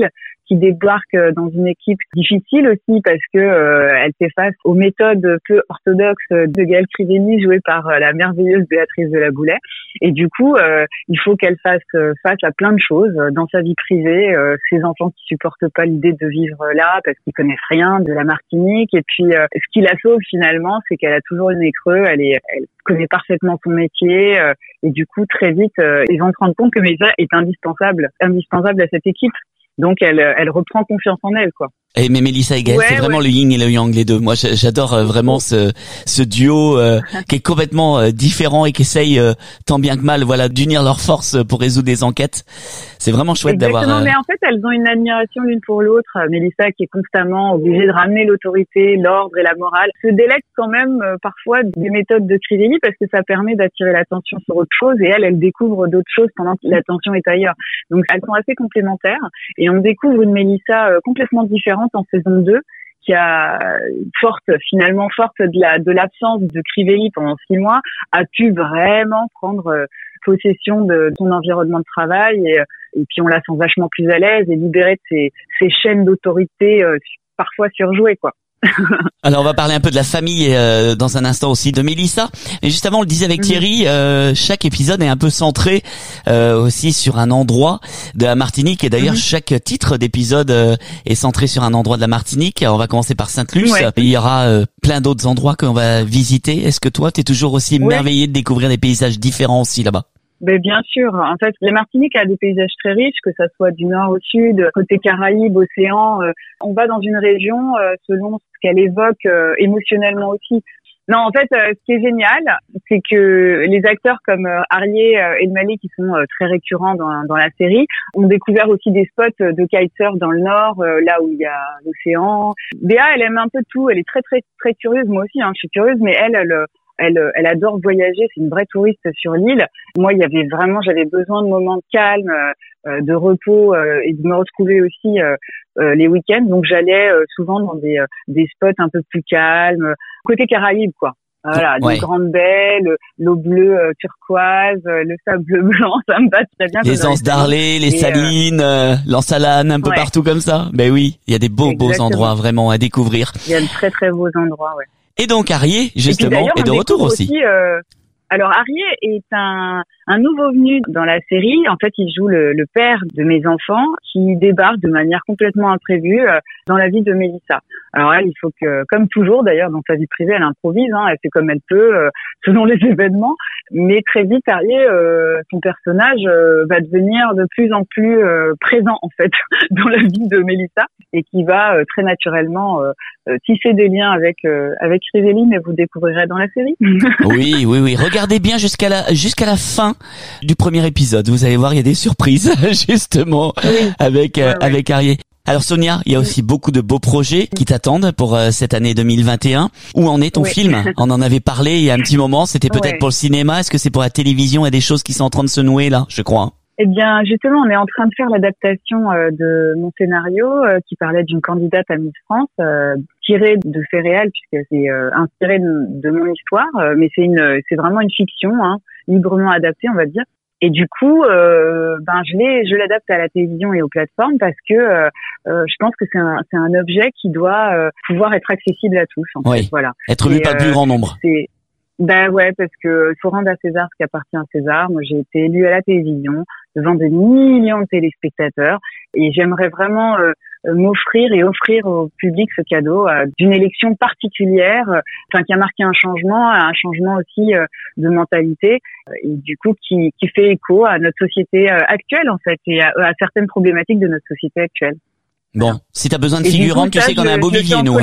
qui débarque dans une équipe difficile aussi parce que euh, elle fait face aux méthodes peu orthodoxes de Gaëlle Crivelli, jouée par la merveilleuse Béatrice Delaboulet. Et du coup, euh, il faut qu'elle fasse face à plein de choses dans sa vie privée, euh, ses enfants qui supportent pas l'idée de vivre là parce qu'ils connaissent rien de la Martinique. Et puis, euh, ce qui la sauve finalement, c'est qu'elle a toujours le nez creux, elle est, elle connaît parfaitement son métier, euh, et du coup, très vite, euh, ils vont se rendre compte que Mélissa est indispensable, indispensable à cette équipe. Donc, elle, elle reprend confiance en elle, quoi. Et mais Mélissa et Gaëlle, ouais, c'est vraiment ouais. le yin et le yang, les deux. Moi, j'adore euh, vraiment ce ce duo euh, qui est complètement euh, différent et qui essaye euh, tant bien que mal, voilà, d'unir leurs forces pour résoudre des enquêtes. C'est vraiment chouette d'avoir. Exactement, euh... mais en fait, elles ont une admiration l'une pour l'autre. Mélissa, qui est constamment obligée de ramener l'autorité, l'ordre et la morale, se délecte quand même euh, parfois des méthodes de Crivelli parce que ça permet d'attirer l'attention sur autre chose. Et elle, elle découvre d'autres choses pendant que l'attention est ailleurs. Donc, elles sont assez complémentaires. Et on découvre une Mélissa euh, complètement différente en saison deux, qui a forte, finalement forte de la de l'absence de Crivelli pendant six mois, a pu vraiment prendre euh, possession de son environnement de travail et, et puis on la sent vachement plus à l'aise et libérée de ses, ses chaînes d'autorité euh, parfois surjouées, quoi. Alors on va parler un peu de la famille euh, dans un instant aussi de Mélissa. Et juste avant on le disait avec Thierry, euh, chaque épisode est un peu centré euh, aussi sur un endroit de la Martinique. Et d'ailleurs mm-hmm. chaque titre d'épisode euh, est centré sur un endroit de la Martinique. Alors, on va commencer par Sainte-Luce. Ouais. Il y aura euh, plein d'autres endroits qu'on va visiter. Est-ce que toi t'es toujours aussi ouais. émerveillé de découvrir des paysages différents aussi là-bas? Ben bien sûr. En fait, la Martinique a des paysages très riches, que ça soit du nord au sud, côté Caraïbes, océan. Euh, on va dans une région euh, selon ce qu'elle évoque euh, émotionnellement aussi. Non, en fait, euh, ce qui est génial, c'est que les acteurs comme euh, Arié euh, et Elmaleh, qui sont euh, très récurrents dans, dans la série, ont découvert aussi des spots de kitesurf dans le nord, euh, là où il y a l'océan. Béa, elle aime un peu tout. Elle est très très très curieuse. Moi aussi, hein, je suis curieuse, mais elle, elle Elle, elle adore voyager, c'est une vraie touriste sur l'île. Moi, il y avait vraiment, j'avais besoin de moments de calme, euh, de repos euh, et de me retrouver aussi euh, euh, les week-ends. Donc, j'allais euh, souvent dans des, euh, des spots un peu plus calmes, côté Caraïbes, quoi. Voilà, ouais. Des grandes baies, l'eau bleue euh, turquoise, euh, le sable blanc, ça me va très bien. Les anses d'Arlé, les salines, euh, l'Ansalane, un peu ouais. partout comme ça. Ben oui, il y a des beaux, Exactement. beaux endroits vraiment à découvrir. Il y a de très, très beaux endroits, ouais. Et donc Arié, justement, est de retour aussi. aussi euh, alors Arié est un, un nouveau venu dans la série. En fait, il joue le, le père de mes enfants qui débarque de manière complètement imprévue euh, dans la vie de Mélissa. Alors elle, il faut que, comme toujours d'ailleurs dans sa vie privée, elle improvise, hein, elle fait comme elle peut euh, selon les événements. Mais très vite, Arié, euh, son personnage euh, va devenir de plus en plus euh, présent en fait dans la vie de Mélissa et qui va euh, très naturellement euh, euh, tisser des liens avec euh, avec Crivelli, mais vous découvrirez dans la série. Oui, oui, oui. Regardez bien jusqu'à la jusqu'à la fin du premier épisode. Vous allez voir, il y a des surprises justement oui. avec euh, ouais, ouais. avec Arié. Alors Sonia, il y a aussi beaucoup de beaux projets qui t'attendent pour euh, cette année deux mille vingt et un. Où en est ton oui. film? On en avait parlé il y a un petit moment, c'était peut-être ouais. pour le cinéma. Est-ce que c'est pour la télévision? Il y a des choses qui sont en train de se nouer là, je crois. Eh bien, justement, on est en train de faire l'adaptation euh, de mon scénario euh, qui parlait d'une candidate à Miss France, euh, tirée de faits réels puisque c'est euh, inspiré de, de mon histoire, euh, mais c'est une, c'est vraiment une fiction, hein, librement adaptée, on va dire. Et du coup, euh, ben je l'ai, je l'adapte à la télévision et aux plateformes parce que euh, euh, je pense que c'est un, c'est un objet qui doit euh, pouvoir être accessible à tous. En oui. fait, voilà. Être vu par le plus grand nombre. C'est, ben ouais, parce que faut rendre à César ce qui appartient à César. Moi, j'ai été élue à la télévision devant des millions de téléspectateurs et j'aimerais vraiment euh, m'offrir et offrir au public ce cadeau euh, d'une élection particulière, euh, enfin qui a marqué un changement, un changement aussi euh, de mentalité euh, et du coup qui, qui fait écho à notre société euh, actuelle en fait et à, à certaines problématiques de notre société actuelle. Bon, voilà. Si t'as besoin de figurantes, tu sais qu'on a un beau vivier nous. Hein.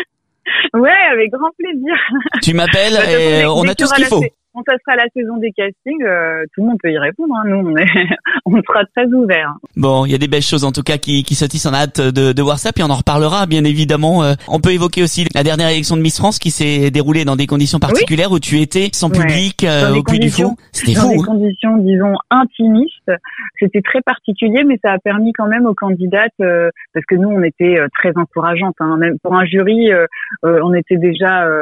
Ouais, avec grand plaisir. Tu m'appelles et on a tout ce qu'il faut. Quand ça sera la saison des castings, euh, tout le monde peut y répondre. Hein. Nous, on, est, on sera très ouverts. Bon, il y a des belles choses en tout cas qui, qui se tissent. On a hâte de, de voir ça, puis on en reparlera bien évidemment. Euh, on peut évoquer aussi la dernière élection de Miss France qui s'est déroulée dans des conditions particulières oui. où tu étais sans ouais. public euh, au Puy du Fou. C'était fou. Dans des hein. conditions, disons, intimistes. C'était très particulier, mais ça a permis quand même aux candidates, euh, parce que nous, on était euh, très encourageantes. Hein. Même pour un jury, euh, euh, on était déjà... Euh,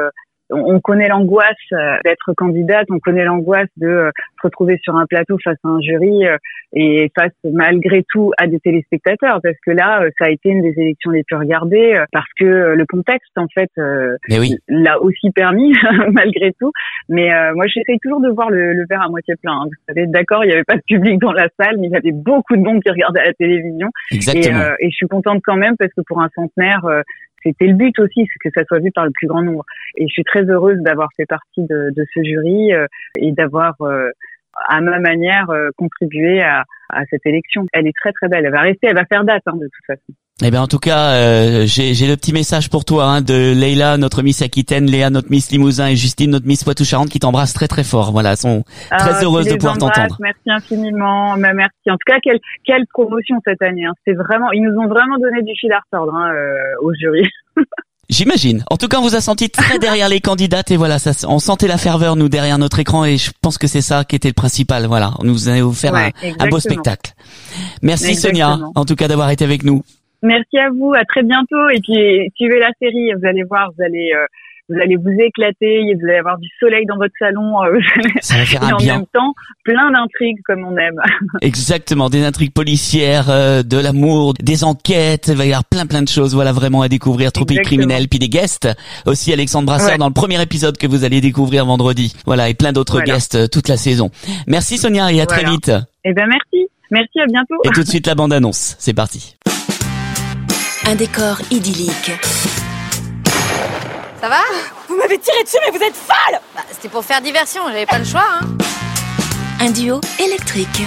on connaît l'angoisse d'être candidate, on connaît l'angoisse de se retrouver sur un plateau face à un jury et face malgré tout à des téléspectateurs, parce que là, ça a été une des élections les plus regardées, parce que le contexte, en fait, oui. l'a aussi permis, malgré tout. Mais euh, moi, j'essaye toujours de voir le, le verre à moitié plein. Hein. Vous savez, d'accord, il n'y avait pas de public dans la salle, mais il y avait beaucoup de monde qui regardait la télévision. Exactement. Et, euh, et je suis contente quand même, parce que pour un centenaire, euh, c'était le but aussi, c'est que ça soit vu par le plus grand nombre. Et je suis très heureuse d'avoir fait partie de, de ce jury euh, et d'avoir, euh, à ma manière, euh, contribué à, à cette élection. Elle est très très belle. Elle va rester, elle va faire date, hein, de toute façon. Eh ben en tout cas, euh, j'ai, j'ai le petit message pour toi hein, de Leïla, notre Miss Aquitaine, Léa, notre Miss Limousin et Justine, notre Miss Poitou-Charentes, qui t'embrassent très très fort. Voilà, elles sont très ah, heureuses de pouvoir t'entendre. Merci infiniment, mais merci. En tout cas, quelle quelle promotion cette année. Hein. C'était vraiment, ils nous ont vraiment donné du fil à retordre hein, euh, au jury. J'imagine. En tout cas, on vous a senti très derrière les candidates et voilà, ça, on sentait la ferveur nous derrière notre écran et je pense que c'est ça qui était le principal. Voilà, on nous a offert ouais, un, un beau spectacle. Merci exactement. Sonia, en tout cas d'avoir été avec nous. Merci à vous, à très bientôt et puis suivez la série, vous allez voir, vous allez euh, vous allez vous éclater, vous allez avoir du soleil dans votre salon, euh, ça va faire un et en bien. même temps plein d'intrigues comme on aime. Exactement, des intrigues policières, euh, de l'amour, des enquêtes, il va y avoir plein plein de choses, voilà vraiment à découvrir, Tropique Criminel, puis des guests, aussi Alexandre Brasseur ouais. dans le premier épisode que vous allez découvrir vendredi, voilà et plein d'autres voilà. guests euh, toute la saison. Merci Sonia et à voilà. très vite. Eh ben merci, merci à bientôt. Et tout de suite la bande annonce, c'est parti. Un décor idyllique. Ça va ? Vous m'avez tiré dessus mais vous êtes folle ! Bah, c'était pour faire diversion, j'avais pas le choix. Hein. Un duo électrique.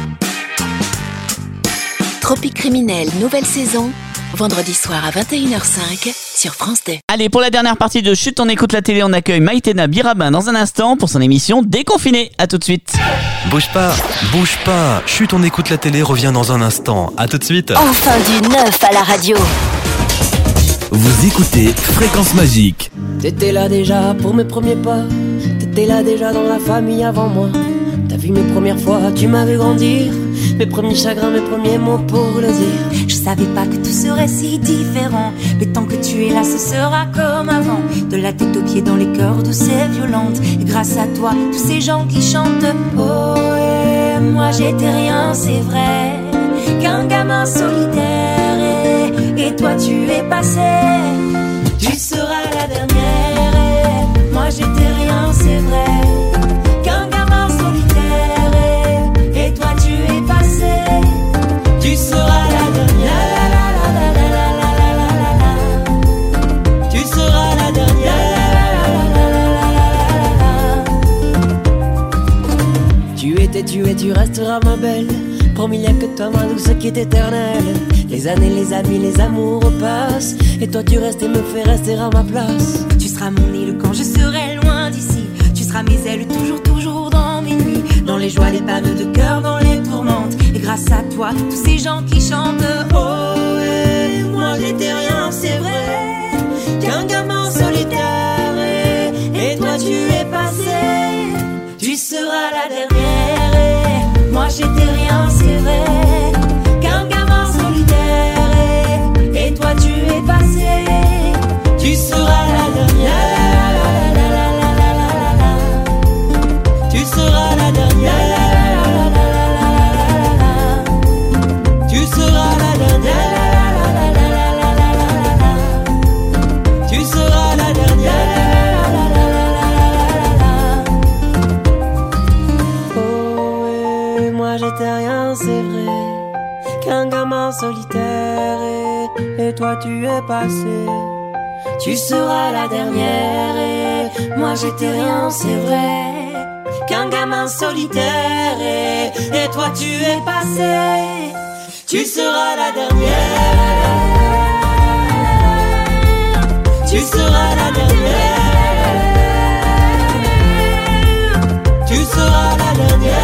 Tropique Criminel, nouvelle saison. Vendredi soir à vingt et une heures cinq sur France deux. Allez, pour la dernière partie de Chut, on écoute la télé, on accueille Maïtena Birabin dans un instant pour son émission Déconfiné. À tout de suite. Bouge pas, bouge pas. Chut, on écoute la télé revient dans un instant. À tout de suite. Enfin du neuf à la radio. Vous écoutez Fréquence Magique. T'étais là déjà pour mes premiers pas. T'étais là déjà dans la famille avant moi. T'as vu mes premières fois, tu m'as vu grandir. Mes premiers chagrins, mes premiers mots pour le dire. Je savais pas que tout serait si différent. Mais tant que tu es là, ce sera comme avant. De la tête aux pieds dans les cœurs douces et violentes. Et grâce à toi, tous ces gens qui chantent. Oh, et moi j'étais rien, c'est vrai. Qu'un gamin solitaire. Et, et toi tu es passé. Tu seras la dernière. Et moi j'étais rien, c'est vrai. Tu seras la dernière. Tu seras la dernière. Tu étais, tu es, tu resteras ma belle. Promis, y'a que toi, ma douce, qui est éternelle. Les années, les amis, les amours passent. Et toi, tu restes et me fais rester à ma place. Tu seras mon île quand je serai loin d'ici. Tu seras mes ailes toujours, toujours dans mes nuits. Dans les joies, les pannes de cœur, dans les tourmentes. Et grâce à toi, tous ces gens qui chantent. Oh, et moi j'étais rien, c'est vrai. Qu'un gamin solitaire. Et, et toi tu es passé. Tu seras la dernière. Et moi j'étais rien, c'est vrai. Qu'un gamin solitaire. Et, et toi tu es passé. Tu seras la dernière. Tu seras la dernière. Tu seras la dernière. Tu seras la dernière. Oh, et moi j'étais rien, c'est vrai. Qu'un gamin solitaire. Et, et toi tu es passé. Tu seras la dernière. Et moi j'étais rien, c'est vrai. Qu'un gamin solitaire. Et, et toi tu es passé. Tu seras la dernière. Tu seras la dernière. Tu seras la dernière.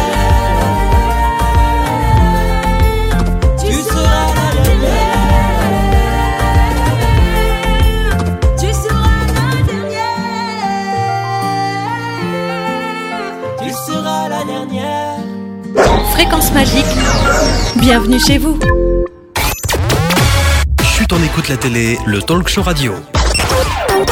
Tu seras la dernière. Tu seras la dernière. Tu seras la dernière. Fréquence Magique. Bienvenue chez vous. Chut, on écoute la télé, le talk show radio.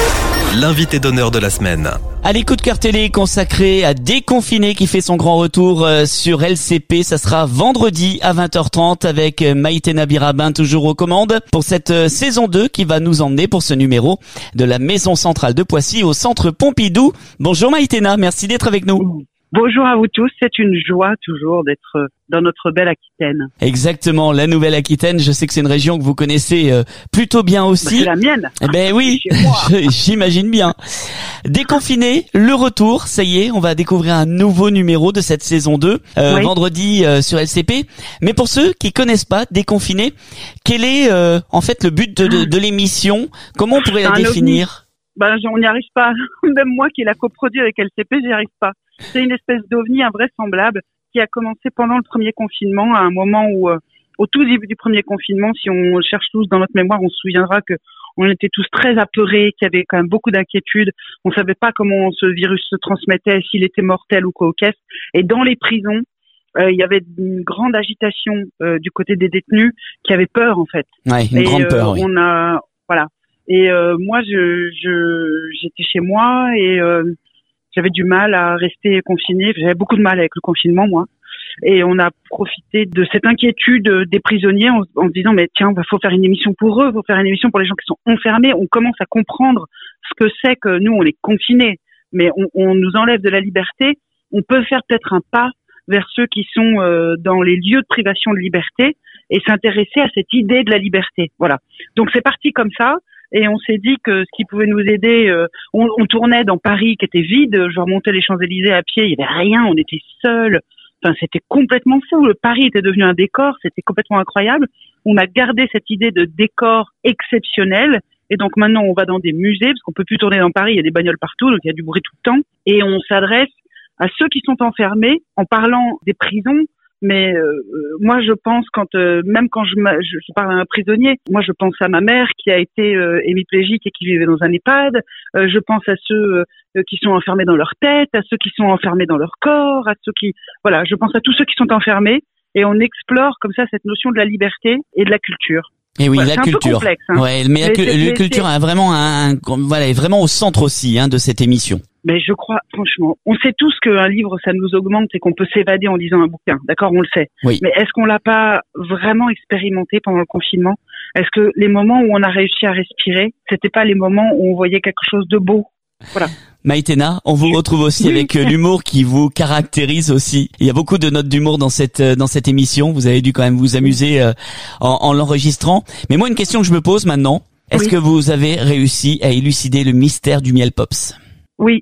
l'invité d'honneur de la semaine. Allez, coup de cœur télé consacré à Déconfiné qui fait son grand retour euh, sur L C P. Ça sera vendredi à vingt heures trente avec Maïtena Birabin toujours aux commandes pour cette euh, saison deux qui va nous emmener pour ce numéro de la Maison Centrale de Poissy au Centre Pompidou. Bonjour Maïtena, merci d'être avec nous. Bonjour à vous tous, c'est une joie toujours d'être dans notre belle Aquitaine. Exactement, la Nouvelle-Aquitaine, je sais que c'est une région que vous connaissez euh, plutôt bien aussi. Bah, c'est la mienne. Eh ben oui, j'imagine bien. Déconfiné, le retour, ça y est, on va découvrir un nouveau numéro de cette saison deux, euh, oui. vendredi euh, sur L C P. Mais pour ceux qui connaissent pas Déconfiné, quel est euh, en fait le but de, de, de l'émission? Comment on pourrait la définir? Ben, on n'y arrive pas. Même moi qui l'a coproduit avec L C P, j'y arrive pas. C'est une espèce d'ovni invraisemblable qui a commencé pendant le premier confinement, à un moment où, euh, au tout début du premier confinement, si on cherche tous dans notre mémoire, on se souviendra que on était tous très apeurés, qu'il y avait quand même beaucoup d'inquiétudes. On savait pas comment ce virus se transmettait, s'il était mortel ou quoi au caisse. Et dans les prisons, euh, il y avait une grande agitation euh, du côté des détenus qui avaient peur en fait. Ouais, une Et, grande peur. Euh, oui. On a, voilà. Et euh, moi, je, je, j'étais chez moi et euh, j'avais du mal à rester confinée. J'avais beaucoup de mal avec le confinement, moi. Et on a profité de cette inquiétude des prisonniers en, en se disant, mais tiens, il faut faire une émission pour eux, il faut faire une émission pour les gens qui sont enfermés. On commence à comprendre ce que c'est que nous, on est confinés, mais on, on nous enlève de la liberté. On peut faire peut-être un pas vers ceux qui sont euh, dans les lieux de privation de liberté et s'intéresser à cette idée de la liberté. Voilà. Donc c'est parti comme ça. Et on s'est dit que ce qui pouvait nous aider, euh, on, on tournait dans Paris qui était vide, je remontais les Champs-Élysées à pied, il y avait rien, on était seuls. Enfin, c'était complètement fou. Le Paris était devenu un décor, c'était complètement incroyable. On a gardé cette idée de décor exceptionnel. Et donc maintenant, on va dans des musées, parce qu'on peut plus tourner dans Paris, il y a des bagnoles partout, donc il y a du bruit tout le temps. Et on s'adresse à ceux qui sont enfermés en parlant des prisons. Mais euh, moi, je pense quand euh, même quand je, je, je parle à un prisonnier, moi je pense à ma mère qui a été euh, hémiplégique et qui vivait dans un EHPAD. Euh, je pense à ceux euh, qui sont enfermés dans leur tête, à ceux qui sont enfermés dans leur corps, à ceux qui, voilà, je pense à tous ceux qui sont enfermés. Et on explore comme ça cette notion de la liberté et de la culture. Et oui, ouais, la c'est culture. Un peu complexe, hein. Ouais, mais la, la culture a vraiment un, un, voilà, est vraiment au centre aussi, hein, de cette émission. Mais je crois, franchement, on sait tous qu'un livre, ça nous augmente et qu'on peut s'évader en lisant un bouquin. D'accord, on le sait. Oui. Mais est-ce qu'on l'a pas vraiment expérimenté pendant le confinement? Est-ce que les moments où on a réussi à respirer, c'était pas les moments où on voyait quelque chose de beau? Voilà. Maïtena, on vous retrouve aussi oui. avec l'humour qui vous caractérise aussi. Il y a beaucoup de notes d'humour dans cette dans cette émission. Vous avez dû quand même vous amuser euh, en, en l'enregistrant. Mais moi, une question que je me pose maintenant, est-ce oui. que vous avez réussi à élucider le mystère du miel pops? Oui.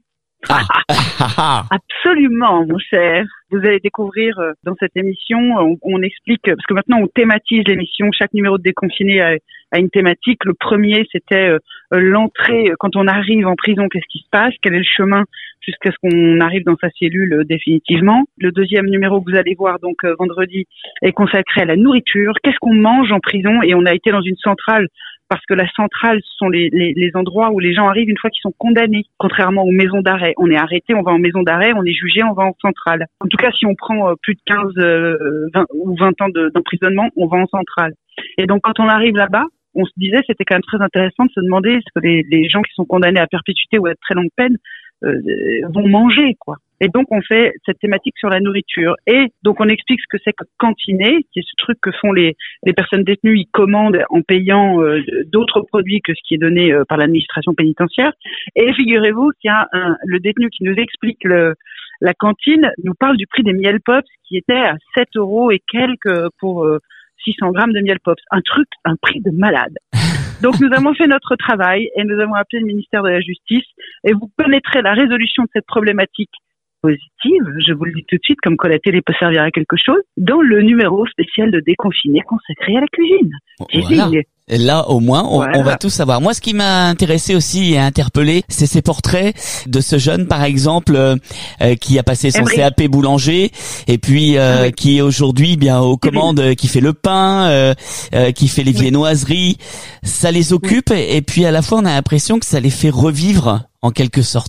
Ah. Absolument, mon cher. Vous allez découvrir euh, dans cette émission, on, on explique, parce que maintenant on thématise l'émission, chaque numéro de Déconfiné a, a une thématique. Le premier, c'était euh, l'entrée, quand on arrive en prison, qu'est-ce qui se passe, quel est le chemin jusqu'à ce qu'on arrive dans sa cellule euh, définitivement. Le deuxième numéro que vous allez voir donc euh, vendredi est consacré à la nourriture. Qu'est-ce qu'on mange en prison? Et on a été dans une centrale, parce que la centrale, ce sont les, les, les endroits où les gens arrivent une fois qu'ils sont condamnés, contrairement aux maisons d'arrêt. On est arrêté, on va en maison d'arrêt, on est jugé, on va en centrale. En tout cas, si on prend euh, plus de quinze euh, vingt, ou vingt ans de, d'emprisonnement, on va en centrale. Et donc, quand on arrive là-bas, on se disait, c'était quand même très intéressant de se demander est-ce que les, les gens qui sont condamnés à perpétuité ou à très longue peine euh, vont manger, quoi. Et donc, on fait cette thématique sur la nourriture. Et donc, on explique ce que c'est que cantiner, qui est ce truc que font les, les personnes détenues. Ils commandent en payant euh, d'autres produits que ce qui est donné euh, par l'administration pénitentiaire. Et figurez-vous qu'il y a un, le détenu qui nous explique le, la cantine, nous parle du prix des miel pops qui était à sept euros et quelques pour euh, six cents grammes de miel pops. Un truc, un prix de malade. Donc, nous avons fait notre travail et nous avons appelé le ministère de la Justice et vous connaîtrez la résolution de cette problématique positive, je vous le dis tout de suite, comme quoi la télé peut servir à quelque chose, dans le numéro spécial de Déconfiné consacré à la cuisine. Voilà. Et là, au moins, on, voilà. on va tout savoir. Moi, ce qui m'a intéressé aussi et interpellé, c'est ces portraits de ce jeune, par exemple, euh, qui a passé son Emery. C A P boulanger, et puis euh, oui. qui est aujourd'hui bien aux commandes, oui. qui fait le pain, euh, euh, qui fait les oui. viennoiseries. Ça les occupe, oui. et puis à la fois, on a l'impression que ça les fait revivre, en quelque sorte.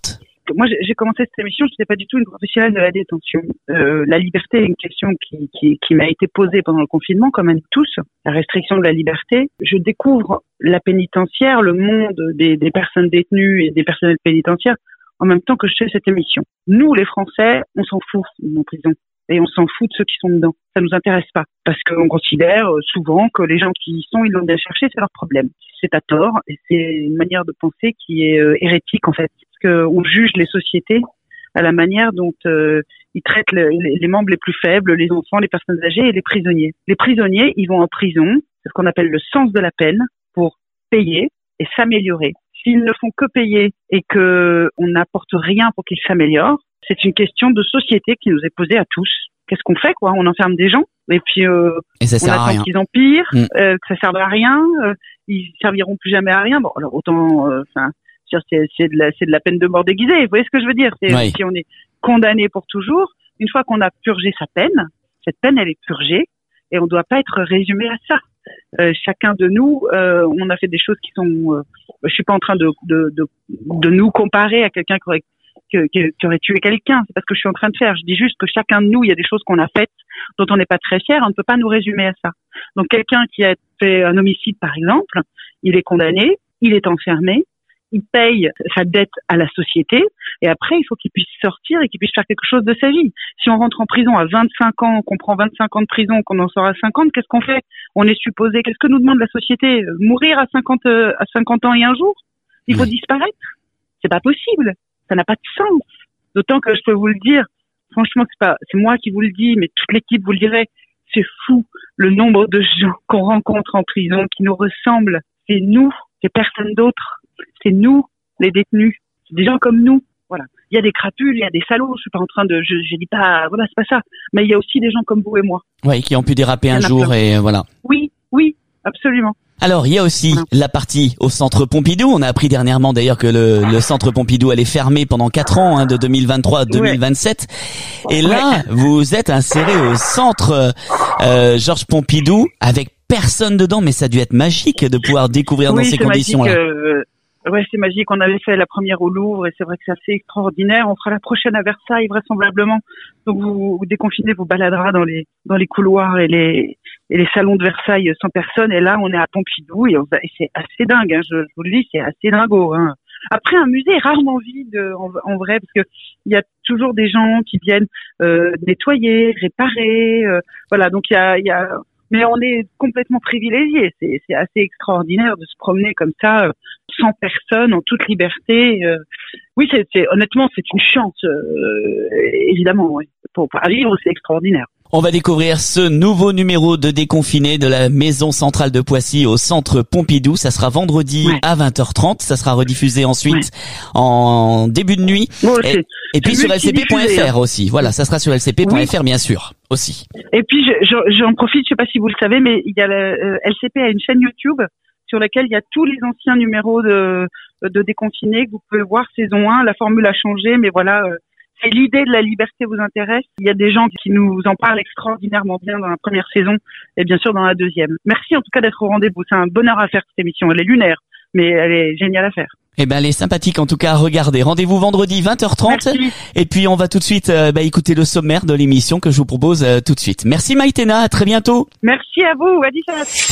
moi, j'ai commencé cette émission, je n'étais pas du tout une professionnelle de la détention. Euh, la liberté est une question qui, qui, qui m'a été posée pendant le confinement, comme à nous tous, la restriction de la liberté. Je découvre la pénitentiaire, le monde des, des personnes détenues et des personnels pénitentiaires en même temps que je fais cette émission. Nous, les Français, on s'en fout en prison. Et on s'en fout de ceux qui sont dedans. Ça nous intéresse pas. Parce qu'on considère souvent que les gens qui y sont, ils l'ont bien cherché, c'est leur problème. C'est à tort, et c'est une manière de penser qui est euh, hérétique, en fait. Parce qu'on juge les sociétés à la manière dont euh, ils traitent le, les, les membres les plus faibles, les enfants, les personnes âgées et les prisonniers. Les prisonniers, ils vont en prison, c'est ce qu'on appelle le sens de la peine, pour payer et s'améliorer. S'ils ne font que payer et que on n'apporte rien pour qu'ils s'améliorent, c'est une question de société qui nous est posée à tous. Qu'est-ce qu'on fait, quoi? On enferme des gens et puis euh, et ça on sert à attend rien. qu'ils empirent, Mm. euh, que ça serve à rien, euh, ils serviront plus jamais à rien. Bon, alors autant, enfin, euh, c'est, c'est de la, c'est de la peine de mort déguisée. Vous voyez ce que je veux dire? C'est, Oui. si on est condamné pour toujours, une fois qu'on a purgé sa peine, cette peine elle est purgée et on ne doit pas être résumé à ça. Euh, chacun de nous, euh, on a fait des choses qui sont. Euh, je suis pas en train de de de, de nous comparer à quelqu'un qui aurait qui, qui, qui aurait tué quelqu'un. C'est pas ce que je suis en train de faire. Je dis juste que chacun de nous, il y a des choses qu'on a faites dont on n'est pas très fier. On ne peut pas nous résumer à ça. Donc quelqu'un qui a fait un homicide, par exemple, il est condamné, il est enfermé, il paye sa dette à la société, et après il faut qu'il puisse sortir et qu'il puisse faire quelque chose de sa vie. Si on rentre en prison à vingt-cinq ans, qu'on prend vingt-cinq ans de prison, qu'on en sort à cinquante, qu'est-ce qu'on fait? On est supposé, qu'est-ce que nous demande la société? Mourir à cinquante, à cinquante ans et un jour? Il faut Oui. disparaître? C'est pas possible. Ça n'a pas de sens. D'autant que je peux vous le dire, franchement, c'est pas, c'est moi qui vous le dis, mais toute l'équipe vous le dirait, c'est fou le nombre de gens qu'on rencontre en prison qui nous ressemblent. C'est nous, c'est personne d'autre. C'est nous, les détenus. C'est des gens comme nous. Voilà. Il y a des crapules, il y a des salauds. Je suis pas en train de, je, je dis pas, voilà, c'est pas ça. Mais il y a aussi des gens comme vous et moi. Oui, qui ont pu déraper Il y en un a jour plein. et euh, voilà. Oui, oui, absolument. Alors, il y a aussi la partie au Centre Pompidou. On a appris dernièrement d'ailleurs que le, le Centre Pompidou allait fermer pendant quatre ans, hein, de deux mille vingt-trois à deux mille vingt-sept. Et là, vous êtes inséré au Centre euh, Georges Pompidou avec personne dedans, mais ça a dû être magique de pouvoir découvrir Oui, dans ces c'est conditions-là. magique, euh, ouais, c'est magique. On avait fait la première au Louvre et c'est vrai que c'est assez extraordinaire. On fera la prochaine à Versailles vraisemblablement. Donc vous, vous déconfinez, vous baladera dans les dans les couloirs et les et les salons de Versailles sans personne. Et là, on est à Pompidou et, on va, et c'est assez dingue. Hein, je, je vous le dis, c'est assez dingo. Hein. Après, un musée est rarement vide en, en vrai parce que il y a toujours des gens qui viennent euh, nettoyer, réparer. Euh, voilà, donc il y a il y a mais on est complètement privilégiés. C'est, c'est assez extraordinaire de se promener comme ça, euh, sans personne, en toute liberté. Euh, oui, c'est, c'est honnêtement, c'est une chance, euh, évidemment. Oui. Pour, pour vivre, c'est extraordinaire. On va découvrir ce nouveau numéro de Déconfiné de la Maison Centrale de Poissy au Centre Pompidou. Ça sera vendredi ouais. à vingt heures trente. Ça sera rediffusé ensuite ouais. en début de nuit. Bon, et, et puis sur L C P point F R aussi. Voilà, ça sera sur L C P point F R oui. bien sûr aussi. Et puis je, je, j'en profite, je sais pas si vous le savez, mais il y a la, euh, L C P a une chaîne YouTube sur laquelle il y a tous les anciens numéros de, de Déconfiné que vous pouvez voir saison un. La formule a changé, mais voilà. Euh, c'est l'idée de la liberté vous intéresse. Il y a des gens qui nous en parlent extraordinairement bien dans la première saison et bien sûr dans la deuxième. Merci en tout cas d'être au rendez-vous. C'est un bonheur à faire cette émission. Elle est lunaire, mais elle est géniale à faire. Eh ben, elle est sympathique en tout cas. Regardez, rendez-vous vendredi vingt heures trente. Merci. Et puis on va tout de suite euh, bah, écouter le sommaire de l'émission que je vous propose euh, tout de suite. Merci Maïtena, à très bientôt. Merci à vous, Adissa.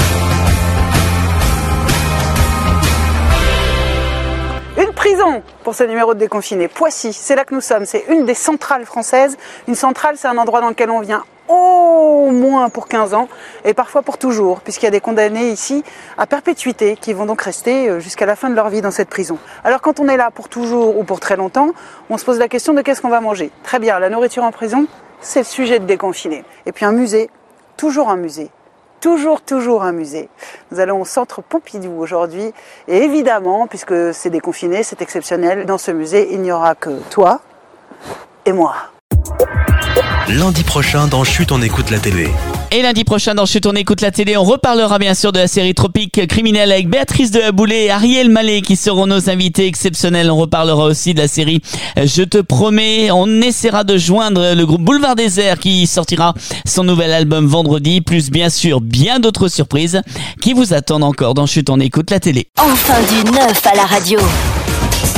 Une prison pour ce numéro de Déconfiné. Poissy, c'est là que nous sommes. C'est une des centrales françaises. Une centrale, c'est un endroit dans lequel on vient au moins pour quinze ans et parfois pour toujours, puisqu'il y a des condamnés ici à perpétuité qui vont donc rester jusqu'à la fin de leur vie dans cette prison. Alors quand on est là pour toujours ou pour très longtemps, on se pose la question de qu'est-ce qu'on va manger. Très bien, la nourriture en prison, c'est le sujet de Déconfiné. Et puis un musée, toujours un musée. Toujours, toujours un musée. Nous allons au Centre Pompidou aujourd'hui. Et évidemment, puisque c'est déconfiné, c'est exceptionnel, dans ce musée, il n'y aura que toi et moi. Lundi prochain, dans Chut, on écoute la télé. Et lundi prochain, dans Chut, on écoute la télé, on reparlera bien sûr de la série Tropique Criminel avec Béatrice de Aboulé et Ariel Mallet qui seront nos invités exceptionnels. On reparlera aussi de la série Je te promets. On essaiera de joindre le groupe Boulevard Désert qui sortira son nouvel album vendredi, plus bien sûr bien d'autres surprises qui vous attendent encore dans Chut, on écoute la télé. Enfin du neuf à la radio.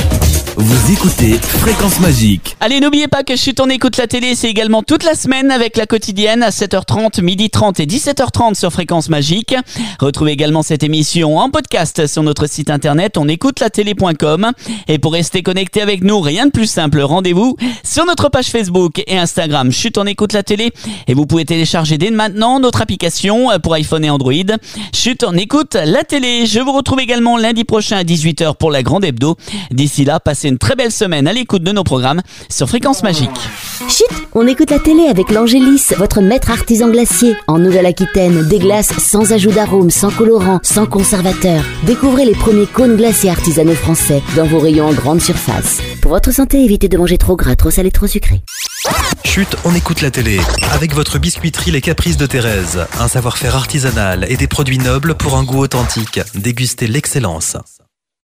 Vous écoutez Fréquence Magique. Allez, n'oubliez pas que Chut, on écoute la télé, c'est également toute la semaine avec la quotidienne à sept heures trente, midi trente et dix-sept heures trente sur Fréquence Magique. Retrouvez également cette émission en podcast sur notre site internet on écoute la télé point com. Et pour rester connecté avec nous, rien de plus simple, rendez-vous sur notre page Facebook et Instagram Chut, on écoute la télé. Et vous pouvez télécharger dès maintenant notre application pour iPhone et Android. Chut, on écoute la télé. Je vous retrouve également lundi prochain à dix-huit heures pour la grande hebdo. D'ici là, passez une très belle semaine à l'écoute de nos programmes sur Fréquence Magique. Chut, on écoute la télé avec l'Angélis, votre maître artisan glacier. En Nouvelle-Aquitaine, des glaces sans ajout d'arôme, sans colorant, sans conservateur. Découvrez les premiers cônes glaciers artisanaux français dans vos rayons en grande surface. Pour votre santé, évitez de manger trop gras, trop salé, trop sucré. Chut, on écoute la télé. Avec votre biscuiterie Les Caprices de Thérèse. Un savoir-faire artisanal et des produits nobles pour un goût authentique. Dégustez l'excellence.